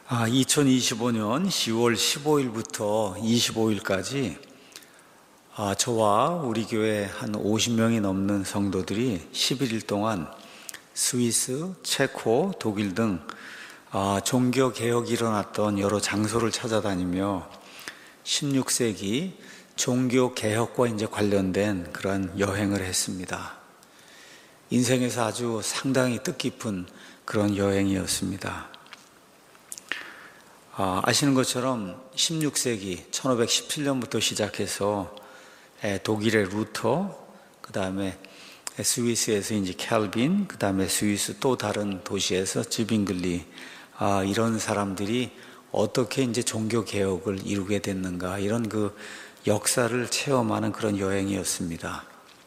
2025년 10월 15일부터 25일까지 저와 우리 교회 한 50명이 넘는 성도들이 11일 동안 스위스, 체코, 독일 등 종교 개혁이 일어났던 여러 장소를 찾아다니며 16세기 종교 개혁과 이제 관련된 그런 여행을 했습니다. 인생에서 아주 상당히 뜻깊은 그런 여행이었습니다. 아시는 것처럼 16세기 1517년부터 시작해서 독일의 루터, 그 다음에 스위스에서 이제 캘빈, 그 다음에 스위스 또 다른 도시에서 즈빙글리, 이런 사람들이 어떻게 이제 종교 개혁을 이루게 됐는가, 이런 그 역사를 체험하는 그런 여행이었습니다.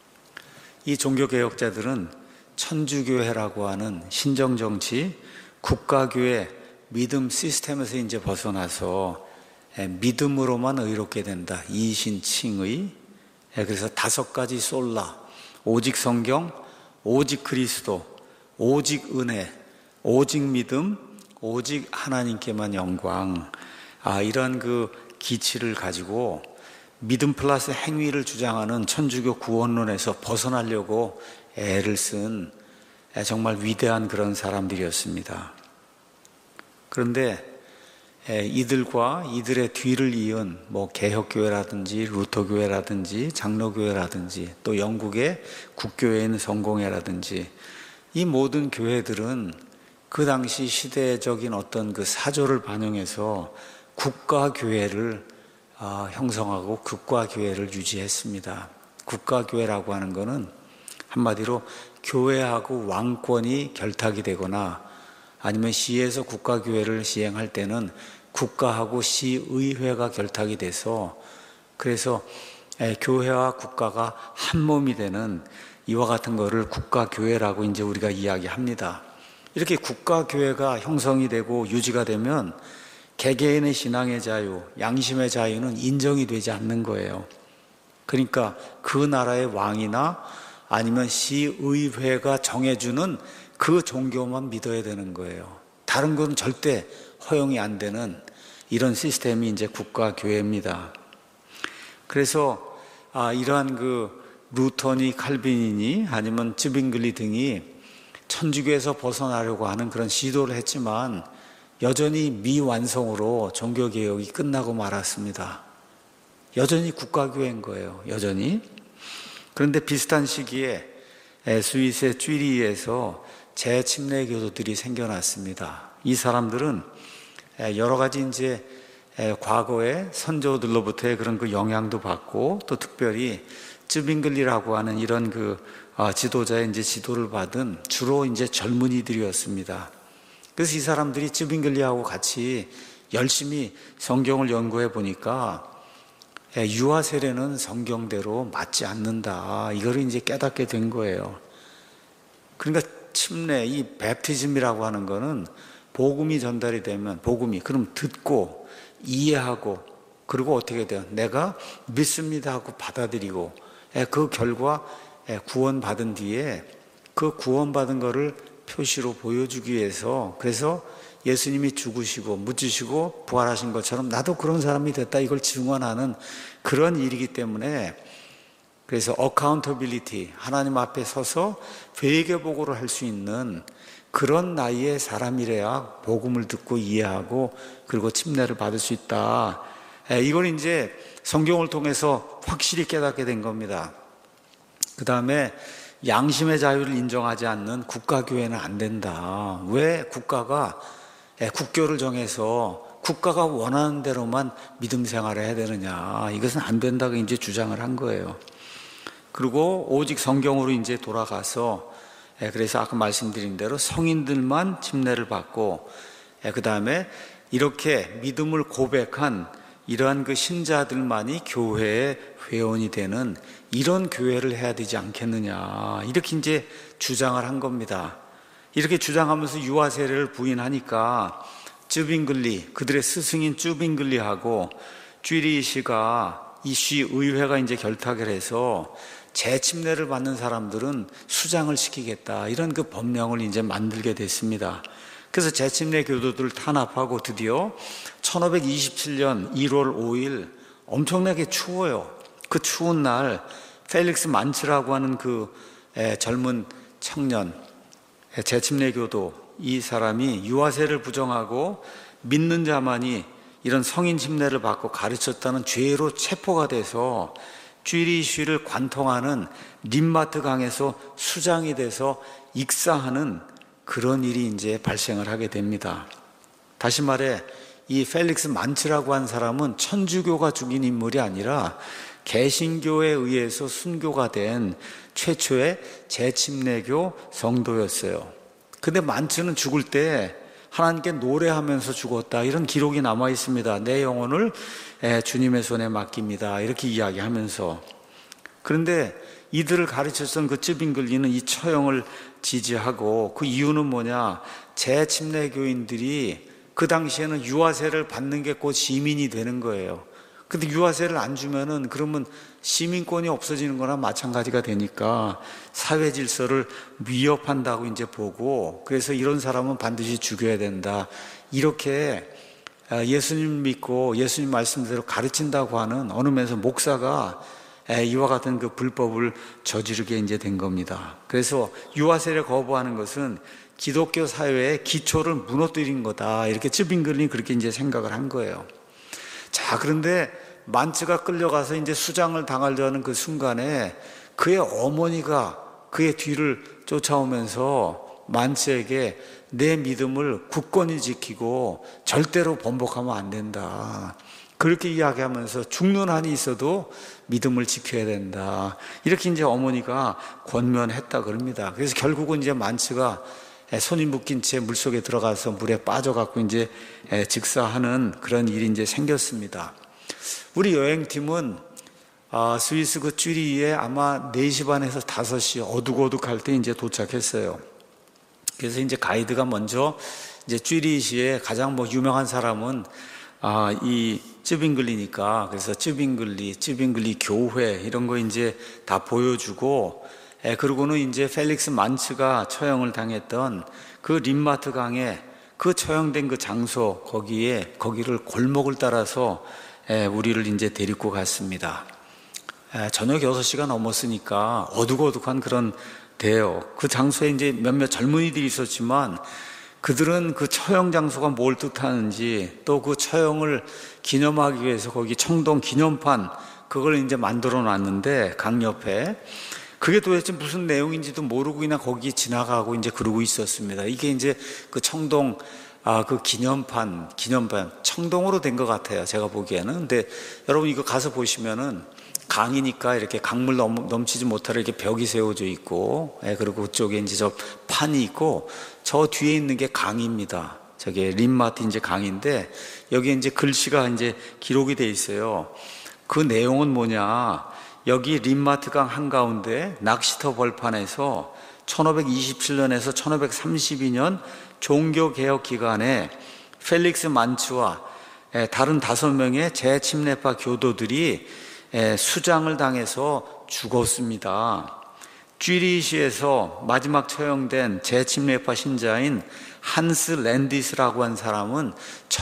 이 종교 개혁자들은 천주교회라고 하는 신정정치, 국가교회, 믿음 시스템에서 이제 벗어나서 믿음으로만 의롭게 된다. 이신칭의. 그래서 5가지 솔라. 오직 성경, 오직 그리스도, 오직 은혜, 오직 믿음, 오직 하나님께만 영광. 이런 그 기치를 가지고 믿음 플러스 행위를 주장하는 천주교 구원론에서 벗어나려고 애를 쓴 정말 위대한 그런 사람들이었습니다. 그런데 이들과 이들의 뒤를 이은 개혁교회라든지 루터교회라든지 장로교회라든지 또 영국의 국교회인 성공회라든지 이 모든 교회들은 그 당시 시대적인 어떤 그 사조를 반영해서 국가교회를 형성하고 국가교회를 유지했습니다. 국가교회라고 하는 것은 한마디로 교회하고 왕권이 결탁이 되거나 아니면 시에서 국가교회를 시행할 때는 국가하고 시의회가 결탁이 돼서 그래서 교회와 국가가 한 몸이 되는 이와 같은 거를 국가교회라고 이제 우리가 이야기합니다. 이렇게 국가교회가 형성이 되고 유지가 되면 개개인의 신앙의 자유, 양심의 자유는 인정이 되지 않는 거예요. 그러니까 그 나라의 왕이나 아니면 시의회가 정해주는 그 종교만 믿어야 되는 거예요. 다른 건 절대 허용이 안 되는 이런 시스템이 이제 국가교회입니다. 그래서 이러한 그 루터니 칼빈이니 아니면 즈빙글리 등이 천주교에서 벗어나려고 하는 그런 시도를 했지만 여전히 미완성으로 종교개혁이 끝나고 말았습니다. 여전히 국가교회인 거예요. 여전히. 그런데 비슷한 시기에 스위스의 쥐리히에서 재침례 교도들이 생겨났습니다. 이 사람들은 여러 가지 이제 과거의 선조들로부터의 그런 그 영향도 받고 또 특별히 즈빙글리라고 하는 이런 그 지도자의 이제 지도를 받은 주로 이제 젊은이들이었습니다. 그래서 이 사람들이 즈빙글리하고 같이 열심히 성경을 연구해 보니까 유아 세례는 성경대로 맞지 않는다. 이거를 이제 깨닫게 된 거예요. 그러니까 침례, 이 베프티즘이라고 하는 거는 복음이 전달이 되면 그럼 듣고 이해하고 그리고 어떻게 돼요? 내가 믿습니다 하고 받아들이고 그 결과 구원받은 뒤에 그 구원받은 거를 표시로 보여주기 위해서 그래서 예수님이 죽으시고 묻으시고 부활하신 것처럼 나도 그런 사람이 됐다 이걸 증언하는 그런 일이기 때문에 그래서 accountability, 하나님 앞에 서서 회개보고를 할 수 있는 그런 나이의 사람이래야 복음을 듣고 이해하고 그리고 침례를 받을 수 있다. 이걸 이제 성경을 통해서 확실히 깨닫게 된 겁니다. 그 다음에 양심의 자유를 인정하지 않는 국가교회는 안 된다. 왜 국가가 국교를 정해서 국가가 원하는 대로만 믿음 생활을 해야 되느냐. 이것은 안 된다고 이제 주장을 한 거예요. 그리고 오직 성경으로 이제 돌아가서 그래서 아까 말씀드린 대로 성인들만 침례를 받고 그 다음에 이렇게 믿음을 고백한 이러한 그 신자들만이 교회의 회원이 되는 이런 교회를 해야 되지 않겠느냐 이렇게 이제 주장을 한 겁니다. 이렇게 주장하면서 유아 세례를 부인하니까 즈빙글리 그들의 스승인 즈빙글리하고 쥐리히가 이 시의회가 이제 결탁을 해서 재침례를 받는 사람들은 수장을 시키겠다 이런 그 법령을 이제 만들게 됐습니다. 그래서 재침례 교도들을 탄압하고 드디어 1527년 1월 5일 엄청나게 추워요. 그 추운 날 펠릭스 만츠라고 하는 그 젊은 청년, 재침례 교도, 이 사람이 유아세를 부정하고 믿는 자만이 이런 성인 침례를 받고 가르쳤다는 죄로 체포가 돼서 쥐리쉬를 관통하는 림마트 강에서 수장이 돼서 익사하는 그런 일이 이제 발생을 하게 됩니다. 다시 말해 이 펠릭스 만츠라고 한 사람은 천주교가 죽인 인물이 아니라 개신교에 의해서 순교가 된 최초의 재침례교 성도였어요. 근데 만츠는 죽을 때 하나님께 노래하면서 죽었다, 이런 기록이 남아 있습니다. 내 영혼을 주님의 손에 맡깁니다, 이렇게 이야기하면서. 그런데 이들을 가르쳤던 그 쯔빙글리는 이 처형을 지지하고, 그 이유는 뭐냐, 재침례교인들이 그 당시에는 유아세를 받는 게 곧 시민이 되는 거예요. 근데 유아세를 안 주면은 그러면 시민권이 없어지는 거나 마찬가지가 되니까 사회 질서를 위협한다고 이제 보고, 그래서 이런 사람은 반드시 죽여야 된다, 이렇게 예수님 믿고 예수님 말씀대로 가르친다고 하는 어느 면에서 목사가 이와 같은 그 불법을 저지르게 이제 된 겁니다. 그래서 유아세를 거부하는 것은 기독교 사회의 기초를 무너뜨린 거다, 이렇게 쯔빙글리 그렇게 이제 생각을 한 거예요. 자, 그런데 만츠가 끌려가서 이제 수장을 당하려는 그 순간에 그의 어머니가 그의 뒤를 쫓아오면서 만츠에게 내 믿음을 굳건히 지키고 절대로 번복하면 안 된다, 그렇게 이야기하면서 죽는 한이 있어도 믿음을 지켜야 된다, 이렇게 이제 어머니가 권면했다 그럽니다. 그래서 결국은 이제 만츠가 손이 묶인 채 물속에 들어가서 물에 빠져갖고 이제 즉사하는 그런 일이 이제 생겼습니다. 우리 여행팀은 스위스 그 쥐리히에 아마 4시 반에서 5시 어둑어둑할 때 이제 도착했어요. 그래서 이제 가이드가 먼저 이제 쥐리히시에 가장 유명한 사람은 이 쯔빙글리니까, 그래서 쯔빙글리 교회 이런 거 이제 다 보여주고, 그리고는 이제 펠릭스 만츠가 처형을 당했던 그 림마트 강에 그 처형된 그 장소, 거기를 골목을 따라서 우리를 이제 데리고 갔습니다. 저녁 6시가 넘었으니까 어둑어둑한 그런 데요. 그 장소에 이제 몇몇 젊은이들이 있었지만 그들은 그 처형 장소가 뭘 뜻하는지, 또 그 처형을 기념하기 위해서 거기 청동 기념판 그걸 이제 만들어 놨는데 강 옆에 그게 도대체 무슨 내용인지도 모르고 그냥 거기 지나가고 이제 그러고 있었습니다. 이게 이제 그 청동 그 기념판 청동으로 된 것 같아요, 제가 보기에는. 근데 여러분 이거 가서 보시면은 강이니까 이렇게 강물 넘치지 못하게 이렇게 벽이 세워져 있고, 그리고 그쪽에 이제 저 판이 있고, 저 뒤에 있는 게 강입니다. 저게 림마트 이제 강인데 여기 이제 글씨가 이제 기록이 돼 있어요. 그 내용은 뭐냐? 여기 림마트 강 한가운데 낚시터 벌판에서 1527년에서 1532년 종교개혁 기간에 펠릭스 만츠와 다른 5명의 재침례파 교도들이 수장을 당해서 죽었습니다. 쥐리히시에서 마지막 처형된 재침례파 신자인 한스 랜디스라고 한 사람은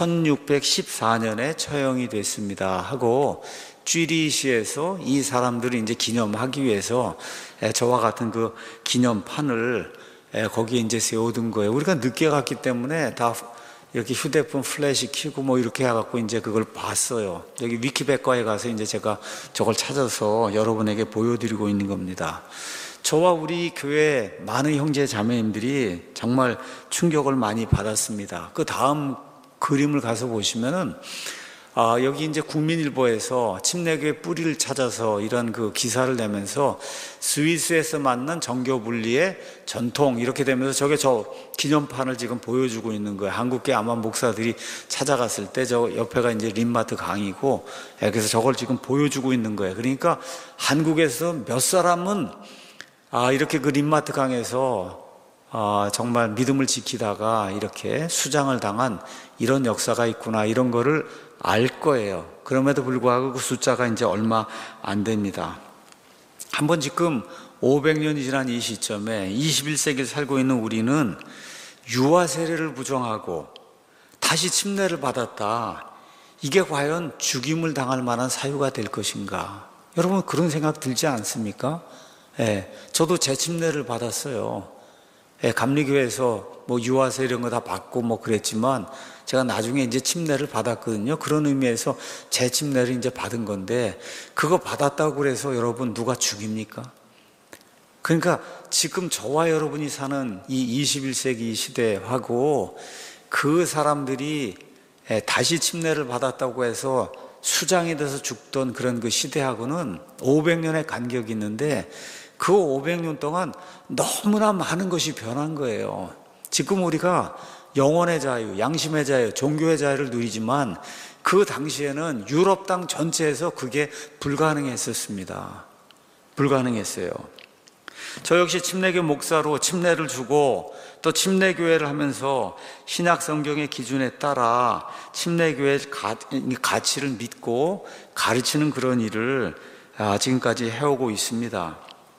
1614년에 처형이 됐습니다 하고, 쥐리히시에서 이 사람들을 이제 기념하기 위해서 저와 같은 그 기념판을 거기에 이제 세워둔 거예요. 우리가 늦게 갔기 때문에 다 이렇게 휴대폰 플래시 켜고 이렇게 해갖고 이제 그걸 봤어요. 여기 위키백과에 가서 이제 제가 저걸 찾아서 여러분에게 보여드리고 있는 겁니다. 저와 우리 교회 많은 형제 자매님들이 정말 충격을 많이 받았습니다. 그 다음 그림을 가서 보시면은 여기 이제 국민일보에서 침례교의 뿌리를 찾아서 이런 그 기사를 내면서 스위스에서 만난 정교 분리의 전통 이렇게 되면서 저게 저 기념판을 지금 보여주고 있는 거예요. 한국계 아마 목사들이 찾아갔을 때 저 옆에가 이제 림마트 강이고, 그래서 저걸 지금 보여주고 있는 거예요. 그러니까 한국에서 몇 사람은 이렇게 그 림마트 강에서 정말 믿음을 지키다가 이렇게 수장을 당한 이런 역사가 있구나, 이런 거를 알 거예요. 그럼에도 불구하고 그 숫자가 이제 얼마 안 됩니다. 한번 지금 500년이 지난 이 시점에 21세기를 살고 있는 우리는 유아 세례를 부정하고 다시 침례를 받았다. 이게 과연 죽임을 당할 만한 사유가 될 것인가? 여러분 그런 생각 들지 않습니까? 저도 재침례를 받았어요. 감리교회에서 뭐 유아세 이런 거 다 받고 뭐 그랬지만 제가 나중에 이제 침례를 받았거든요. 그런 의미에서 재침례를 이제 받은 건데 그거 받았다고 그래서 여러분 누가 죽입니까? 그러니까 지금 저와 여러분이 사는 이 21세기 시대하고 그 사람들이 다시 침례를 받았다고 해서 수장이 돼서 죽던 그런 그 시대하고는 500년의 간격이 있는데 그 500년 동안 너무나 많은 것이 변한 거예요. 지금 우리가 영혼의 자유, 양심의 자유, 종교의 자유를 누리지만 그 당시에는 유럽 땅 전체에서 그게 불가능했었습니다. 불가능했어요. 저 역시 침례교 목사로 침례를 주고 또 침례교회를 하면서 신약 성경의 기준에 따라 침례교회의 가치를 믿고 가르치는 그런 일을 지금까지 해오고 있습니다.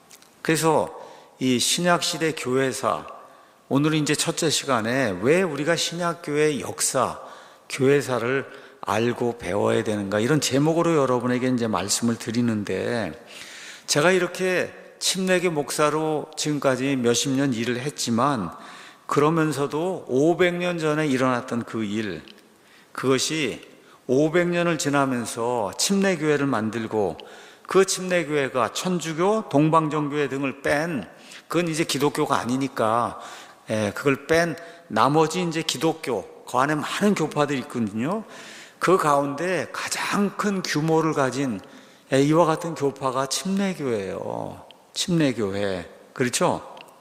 그래서 이 신약시대 교회사, 오늘은 이제 첫째 시간에 왜 우리가 신약교회의 역사, 교회사를 알고 배워야 되는가 이런 제목으로 여러분에게 이제 말씀을 드리는데 제가 이렇게 침례교 목사로 지금까지 몇십 년 일을 했지만 그러면서도 500년 전에 일어났던 그 일, 그것이 500년을 지나면서 침례교회를 만들고 그 침례교회가 천주교, 동방정교회 등을 뺀 그건 이제 기독교가 아니니까 그걸 뺀 나머지 이제 기독교 그 안에 많은 교파들이 있거든요. 그 가운데 가장 큰 규모를 가진 이와 같은 교파가 침례교회예요. 침례교회. 그렇죠?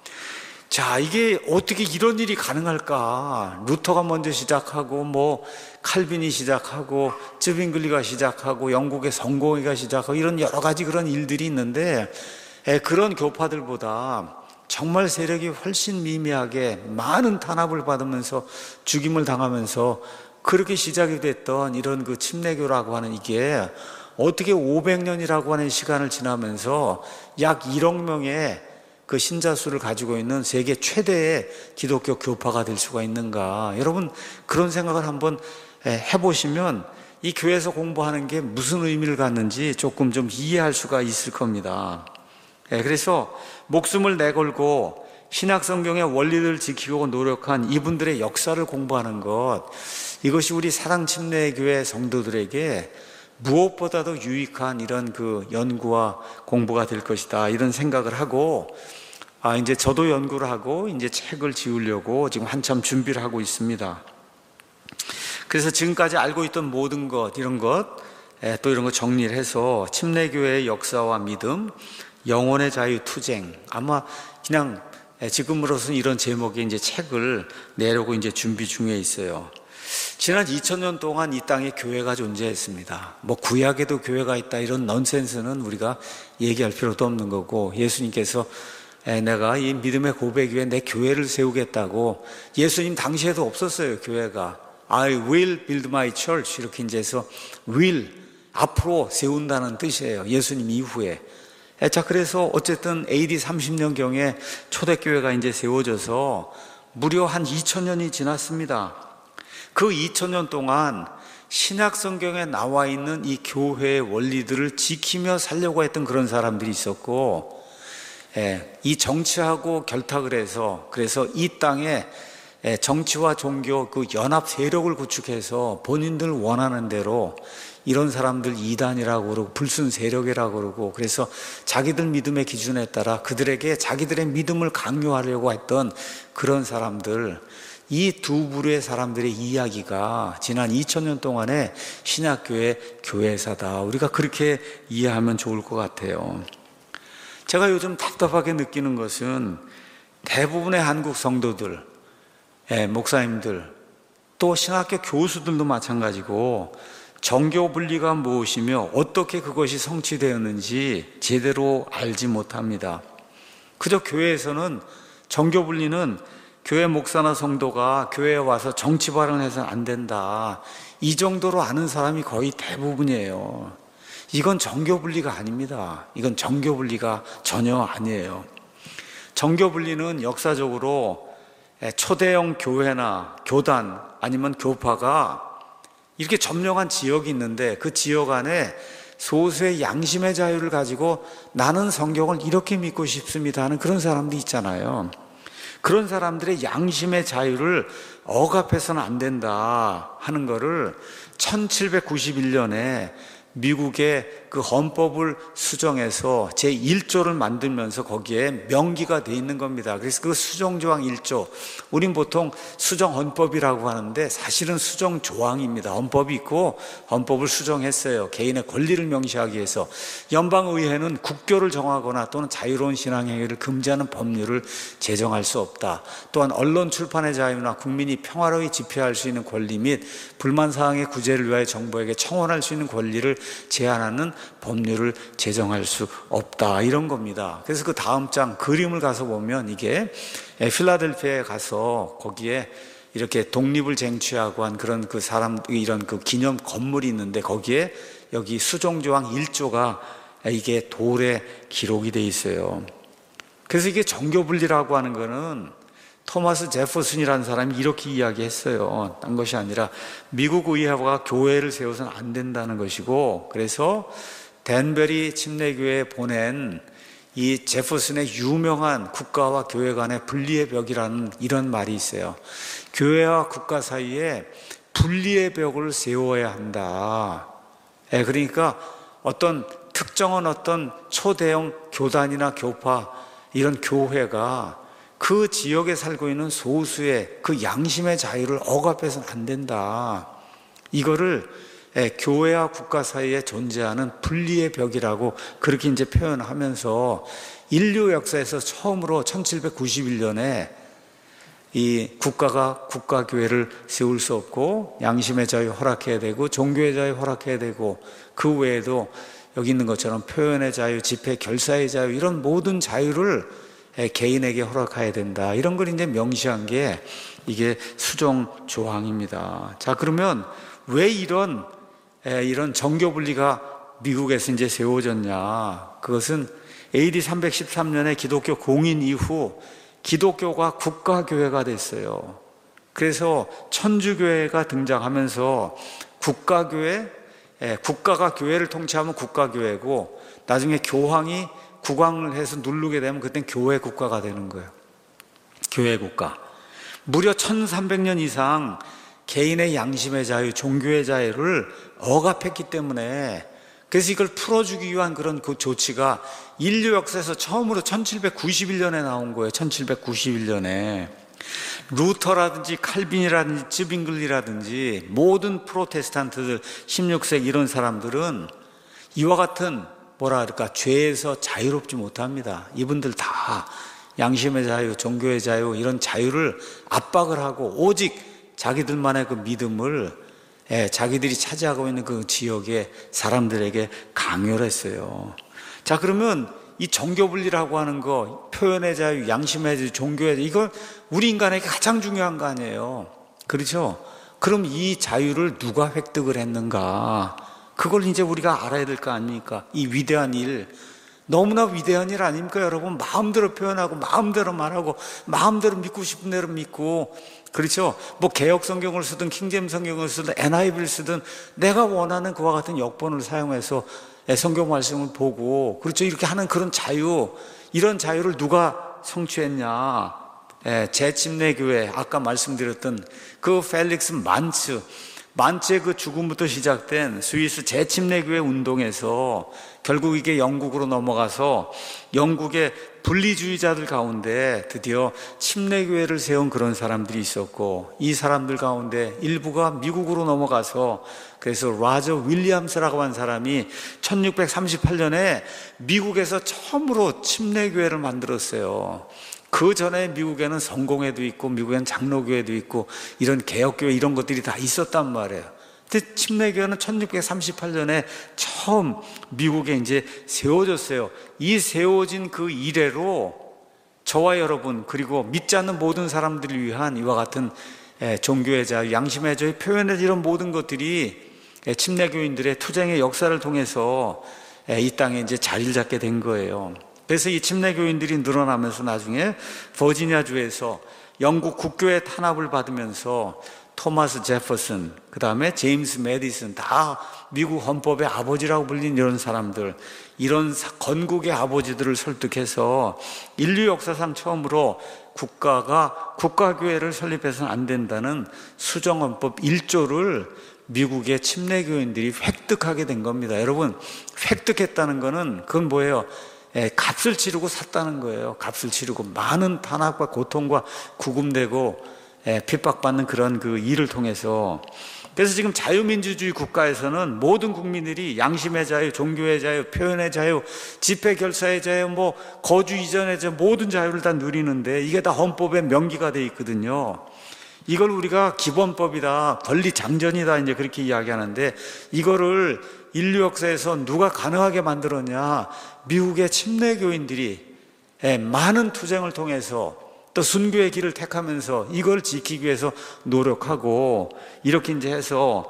자, 이게 어떻게 이런 일이 가능할까? 루터가 먼저 시작하고, 뭐, 칼빈이 시작하고, 쯔빙글리가 시작하고, 영국의 성공회가 시작하고, 이런 여러 가지 그런 일들이 있는데, 그런 교파들보다 정말 세력이 훨씬 미미하게 많은 탄압을 받으면서 죽임을 당하면서 그렇게 시작이 됐던 이런 그 침례교라고 하는 이게 어떻게 500년이라고 하는 시간을 지나면서 약 1억 명의 그 신자 수를 가지고 있는 세계 최대의 기독교 교파가 될 수가 있는가? 여러분 그런 생각을 한번 해보시면 이 교회에서 공부하는 게 무슨 의미를 갖는지 조금 좀 이해할 수가 있을 겁니다. 그래서 목숨을 내걸고 신약 성경의 원리를 지키고 노력한 이분들의 역사를 공부하는 것, 이것이 우리 사랑 침례교회 성도들에게 무엇보다도 유익한 이런 그 연구와 공부가 될 것이다 이런 생각을 하고 이제 저도 연구를 하고 이제 책을 지으려고 지금 한참 준비를 하고 있습니다. 그래서 지금까지 알고 있던 모든 것 이런 것 또 이런 거 정리를 해서 침례교회의 역사와 믿음, 영혼의 자유 투쟁, 아마 그냥 지금으로서는 이런 제목의 이제 책을 내려고 이제 준비 중에 있어요. 지난 2000년 동안 이 땅에 교회가 존재했습니다. 뭐 구약에도 교회가 있다 이런 넌센스는 우리가 얘기할 필요도 없는 거고, 예수님께서 내가 이 믿음의 고백 위에 내 교회를 세우겠다고, 예수님 당시에도 없었어요 교회가. I will build my church 이렇게 이제 해서 will 앞으로 세운다는 뜻이에요. 예수님 이후에. 자, 그래서 어쨌든 AD 30년경에 초대교회가 이제 세워져서 무려 한 2000년이 지났습니다. 그 2000년 동안 신약 성경에 나와 있는 이 교회의 원리들을 지키며 살려고 했던 그런 사람들이 있었고, 이 정치하고 결탁을 해서 그래서 이 땅에 정치와 종교 그 연합 세력을 구축해서 본인들 원하는 대로 이런 사람들 이단이라고 그러고 불순 세력이라고 그러고, 그래서 자기들 믿음의 기준에 따라 그들에게 자기들의 믿음을 강요하려고 했던 그런 사람들, 이 두 부류의 사람들의 이야기가 지난 2000년 동안의 신약교회 교회사다. 우리가 그렇게 이해하면 좋을 것 같아요. 제가 요즘 답답하게 느끼는 것은 대부분의 한국 성도들, 목사님들, 또 신학교 교수들도 마찬가지고 정교 분리가 무엇이며 어떻게 그것이 성취되었는지 제대로 알지 못합니다. 그저 교회에서는 정교 분리는 교회 목사나 성도가 교회에 와서 정치 발언해서는 안 된다, 이 정도로 아는 사람이 거의 대부분이에요. 이건 정교 분리가 아닙니다. 이건 정교 분리가 전혀 아니에요. 정교 분리는 역사적으로 초대형 교회나 교단 아니면 교파가 이렇게 점령한 지역이 있는데 그 지역 안에 소수의 양심의 자유를 가지고 나는 성경을 이렇게 믿고 싶습니다 하는 그런 사람도 있잖아요. 그런 사람들의 양심의 자유를 억압해서는 안 된다 하는 거를 1791년에 미국의 그 헌법을 수정해서 제1조를 만들면서 거기에 명기가 돼 있는 겁니다. 그래서 그 수정조항 1조, 우린 보통 수정헌법이라고 하는데 사실은 수정조항입니다. 헌법이 있고 헌법을 수정했어요. 개인의 권리를 명시하기 위해서. 연방의회는 국교를 정하거나 또는 자유로운 신앙행위를 금지하는 법률을 제정할 수 없다. 또한 언론 출판의 자유나 국민이 평화로이 집회할 수 있는 권리 및 불만사항의 구제를 위하여 정부에게 청원할 수 있는 권리를 제한하는 법률을 제정할 수 없다, 이런 겁니다. 그래서 그 다음 장 그림을 가서 보면 이게 필라델피아에 가서 거기에 이렇게 독립을 쟁취하고 한 그런 그 사람, 이런 그 기념 건물이 있는데 거기에 여기 수정조항 1조가 이게 돌에 기록이 돼 있어요. 그래서 이게 정교분리라고 하는 거는 토마스 제퍼슨이라는 사람이 이렇게 이야기했어요. 딴 것이 아니라 미국 의회가 교회를 세워서는 안 된다는 것이고, 그래서 댄베리 침례교회에 보낸 이 제퍼슨의 유명한 국가와 교회 간의 분리의 벽이라는 이런 말이 있어요. 교회와 국가 사이에 분리의 벽을 세워야 한다. 그러니까 어떤 특정한 어떤 초대형 교단이나 교파, 이런 교회가 그 지역에 살고 있는 소수의 그 양심의 자유를 억압해서는 안 된다. 이거를 교회와 국가 사이에 존재하는 분리의 벽이라고 그렇게 이제 표현하면서 인류 역사에서 처음으로 1791년에 이 국가가 국가교회를 세울 수 없고 양심의 자유 허락해야 되고 종교의 자유 허락해야 되고 그 외에도 여기 있는 것처럼 표현의 자유, 집회, 결사의 자유, 이런 모든 자유를 개인에게 허락해야 된다. 이런 걸 이제 명시한 게 이게 수정 조항입니다. 자, 그러면 왜 이런 정교 분리가 미국에서 이제 세워졌냐? 그것은 AD 313년에 기독교 공인 이후 기독교가 국가교회가 됐어요. 그래서 천주교회가 등장하면서 국가교회, 국가가 교회를 통치하면 국가교회고 나중에 교황이 국왕을 해서 누르게 되면 그땐 교회 국가가 되는 거예요. 교회 국가. 무려 1300년 이상 개인의 양심의 자유, 종교의 자유를 억압했기 때문에, 그래서 이걸 풀어주기 위한 그런 그 조치가 인류 역사에서 처음으로 1791년에 나온 거예요. 1791년에. 루터라든지 칼빈이라든지 쯔빙글리라든지 모든 프로테스탄트들 16세기 이런 사람들은 이와 같은 죄에서 자유롭지 못합니다. 이분들 다 양심의 자유, 종교의 자유, 이런 자유를 압박을 하고 오직 자기들만의 그 믿음을 자기들이 차지하고 있는 그 지역의 사람들에게 강요를 했어요. 자, 그러면 이 정교분리라고 하는 거, 표현의 자유, 양심의 자유, 종교의 자유, 이거 우리 인간에게 가장 중요한 거 아니에요. 그렇죠? 그럼 이 자유를 누가 획득을 했는가? 그걸 이제 우리가 알아야 될 거 아닙니까? 이 위대한 일, 너무나 위대한 일 아닙니까, 여러분? 마음대로 표현하고 마음대로 말하고 마음대로 믿고 싶은 대로 믿고, 그렇죠? 뭐 개역 성경을 쓰든 킹제임 성경을 쓰든 NIV를 쓰든 내가 원하는 그와 같은 역본을 사용해서 성경 말씀을 보고, 그렇죠? 이렇게 하는 그런 자유, 이런 자유를 누가 성취했냐? 재침례교회, 아까 말씀드렸던 그 펠릭스 만츠의 그 죽음부터 시작된 스위스 재침례교회 운동에서 결국 이게 영국으로 넘어가서 영국의 분리주의자들 가운데 드디어 침례교회를 세운 그런 사람들이 있었고, 이 사람들 가운데 일부가 미국으로 넘어가서, 그래서 라저 윌리엄스라고 한 사람이 1638년에 미국에서 처음으로 침례교회를 만들었어요. 그 전에 미국에는 성공회도 있고 미국에는 장로교회도 있고 이런 개혁교회 이런 것들이 다 있었단 말이에요. 근데 침례교회는 1638년에 처음 미국에 이제 세워졌어요. 이 세워진 그 이래로 저와 여러분, 그리고 믿지 않는 모든 사람들을 위한 이와 같은 종교의 자유, 양심의 자유, 표현의 이런 모든 것들이 침례교인들의 투쟁의 역사를 통해서 이 땅에 이제 자리를 잡게 된 거예요. 그래서 이 침례교인들이 늘어나면서 나중에 버지니아주에서 영국 국교회 탄압을 받으면서 토마스 제퍼슨, 그 다음에 제임스 매디슨, 다 미국 헌법의 아버지라고 불린 이런 사람들, 이런 건국의 아버지들을 설득해서 인류 역사상 처음으로 국가가 국가교회를 설립해서는 안 된다는 수정헌법 1조를 미국의 침례교인들이 획득하게 된 겁니다. 여러분, 획득했다는 거는 그건 뭐예요? 값을 치르고 샀다는 거예요. 값을 치르고 많은 탄압과 고통과 구금되고 핍박받는 그런 그 일을 통해서. 그래서 지금 자유민주주의 국가에서는 모든 국민들이 양심의 자유, 종교의 자유, 표현의 자유, 집회 결사의 자유, 뭐 거주 이전의 자유, 모든 자유를 다 누리는데 이게 다 헌법에 명기가 되어 있거든요. 이걸 우리가 기본법이다, 권리장전이다 이제 그렇게 이야기하는데, 이거를 인류 역사에서 누가 가능하게 만들었냐? 미국의 침례교인들이 많은 투쟁을 통해서 또 순교의 길을 택하면서 이걸 지키기 위해서 노력하고, 이렇게 이제 해서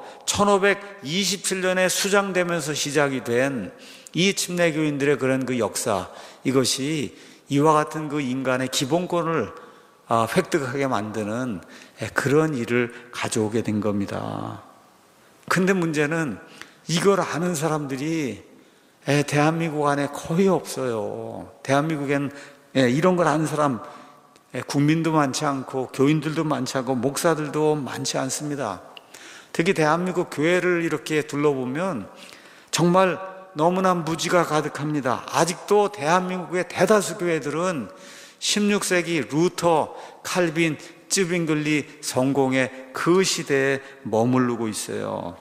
1527년에 수장되면서 시작이 된 이 침례교인들의 그런 그 역사, 이것이 이와 같은 그 인간의 기본권을 획득하게 만드는 그런 일을 가져오게 된 겁니다. 근데 문제는 이걸 아는 사람들이 대한민국 안에 거의 없어요. 대한민국엔 이런 걸 아는 사람, 국민도 많지 않고 교인들도 많지 않고 목사들도 많지 않습니다. 특히 대한민국 교회를 이렇게 둘러보면 정말 너무나 무지가 가득합니다. 아직도 대한민국의 대다수 교회들은 16세기 루터, 칼빈, 쯔빙글리 성공의 그 시대에 머무르고 있어요.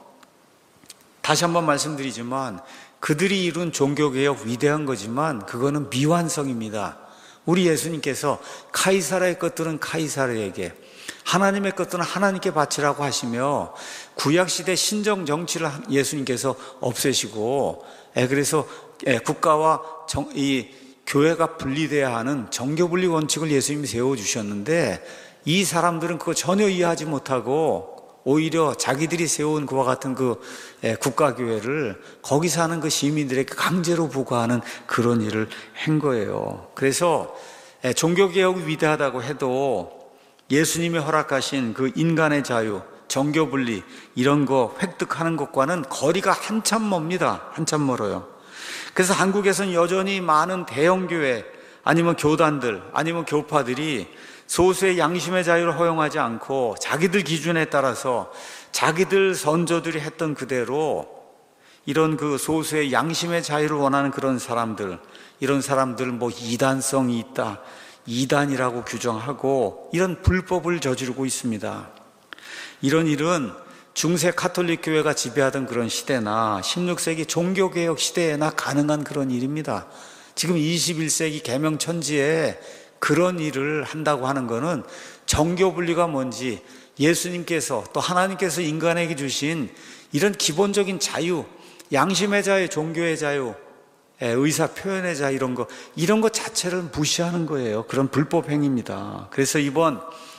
다시 한번 말씀드리지만 그들이 이룬 종교개혁 위대한 거지만 그거는 미완성입니다. 우리 예수님께서 카이사라의 것들은 카이사르에게, 하나님의 것들은 하나님께 바치라고 하시며 구약시대 신정정치를 예수님께서 없애시고, 그래서 국가와 이 교회가 분리돼야 하는 정교분리 원칙을 예수님이 세워주셨는데, 이 사람들은 그거 전혀 이해하지 못하고 오히려 자기들이 세운 그와 같은 그 국가교회를 거기 사는 그 시민들에게 강제로 부과하는 그런 일을 한 거예요. 그래서 종교개혁이 위대하다고 해도 예수님이 허락하신 그 인간의 자유, 정교분리 이런 거 획득하는 것과는 거리가 한참 멉니다. 한참 멀어요. 그래서 한국에서는 여전히 많은 대형교회 아니면 교단들 아니면 교파들이 소수의 양심의 자유를 허용하지 않고 자기들 기준에 따라서 자기들 선조들이 했던 그대로 이런 그 소수의 양심의 자유를 원하는 그런 사람들, 이런 사람들 뭐 이단성이 있다, 이단이라고 규정하고 이런 불법을 저지르고 있습니다. 이런 일은 중세 가톨릭 교회가 지배하던 그런 시대나 16세기 종교개혁 시대에나 가능한 그런 일입니다. 지금 21세기 계명천지에 그런 일을 한다고 하는 것은 정교분리가 뭔지, 예수님께서 또 하나님께서 인간에게 주신 이런 기본적인 자유, 양심의 자유, 종교의 자유, 의사 표현의 자유, 이런 것 자체를 무시하는 거예요. 그런 불법 행위입니다. 그래서 이번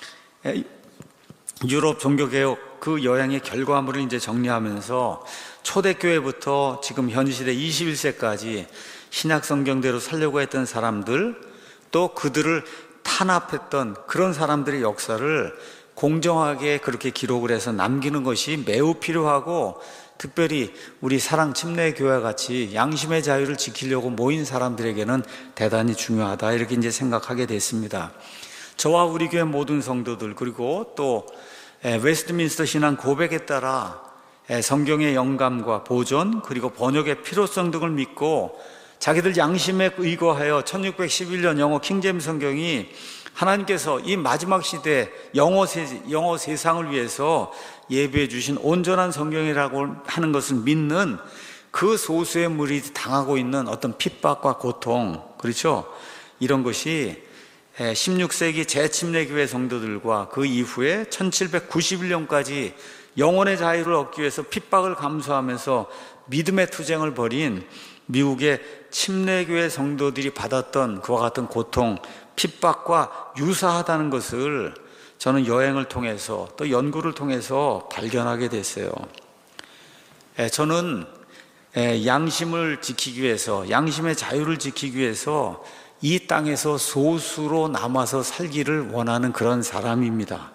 유럽 종교개혁 그 여행의 결과물을 이제 정리하면서 초대교회부터 지금 현 시대 21세까지 신약 성경대로 살려고 했던 사람들, 또 그들을 탄압했던 그런 사람들의 역사를 공정하게 그렇게 기록을 해서 남기는 것이 매우 필요하고, 특별히 우리 사랑 침례교회 같이 양심의 자유를 지키려고 모인 사람들에게는 대단히 중요하다, 이렇게 이제 생각하게 됐습니다. 저와 우리 교회 모든 성도들, 그리고 또 웨스트민스터 신앙 고백에 따라 성경의 영감과 보존 그리고 번역의 필요성 등을 믿고 자기들 양심에 의거하여 1611년 영어 킹제임스 성경이 하나님께서 이 마지막 시대 영어 세상을 위해서 예비해 주신 온전한 성경이라고 하는 것을 믿는 그 소수의 무리들이 당하고 있는 어떤 핍박과 고통, 그렇죠? 이런 것이 16세기 재침례교회 성도들과 그 이후에 1791년까지 영혼의 자유를 얻기 위해서 핍박을 감수하면서 믿음의 투쟁을 벌인 미국의 침례교회 성도들이 받았던 그와 같은 고통, 핍박과 유사하다는 것을 저는 여행을 통해서 또 연구를 통해서 발견하게 됐어요. 저는 양심을 지키기 위해서, 양심의 자유를 지키기 위해서 이 땅에서 소수로 남아서 살기를 원하는 그런 사람입니다.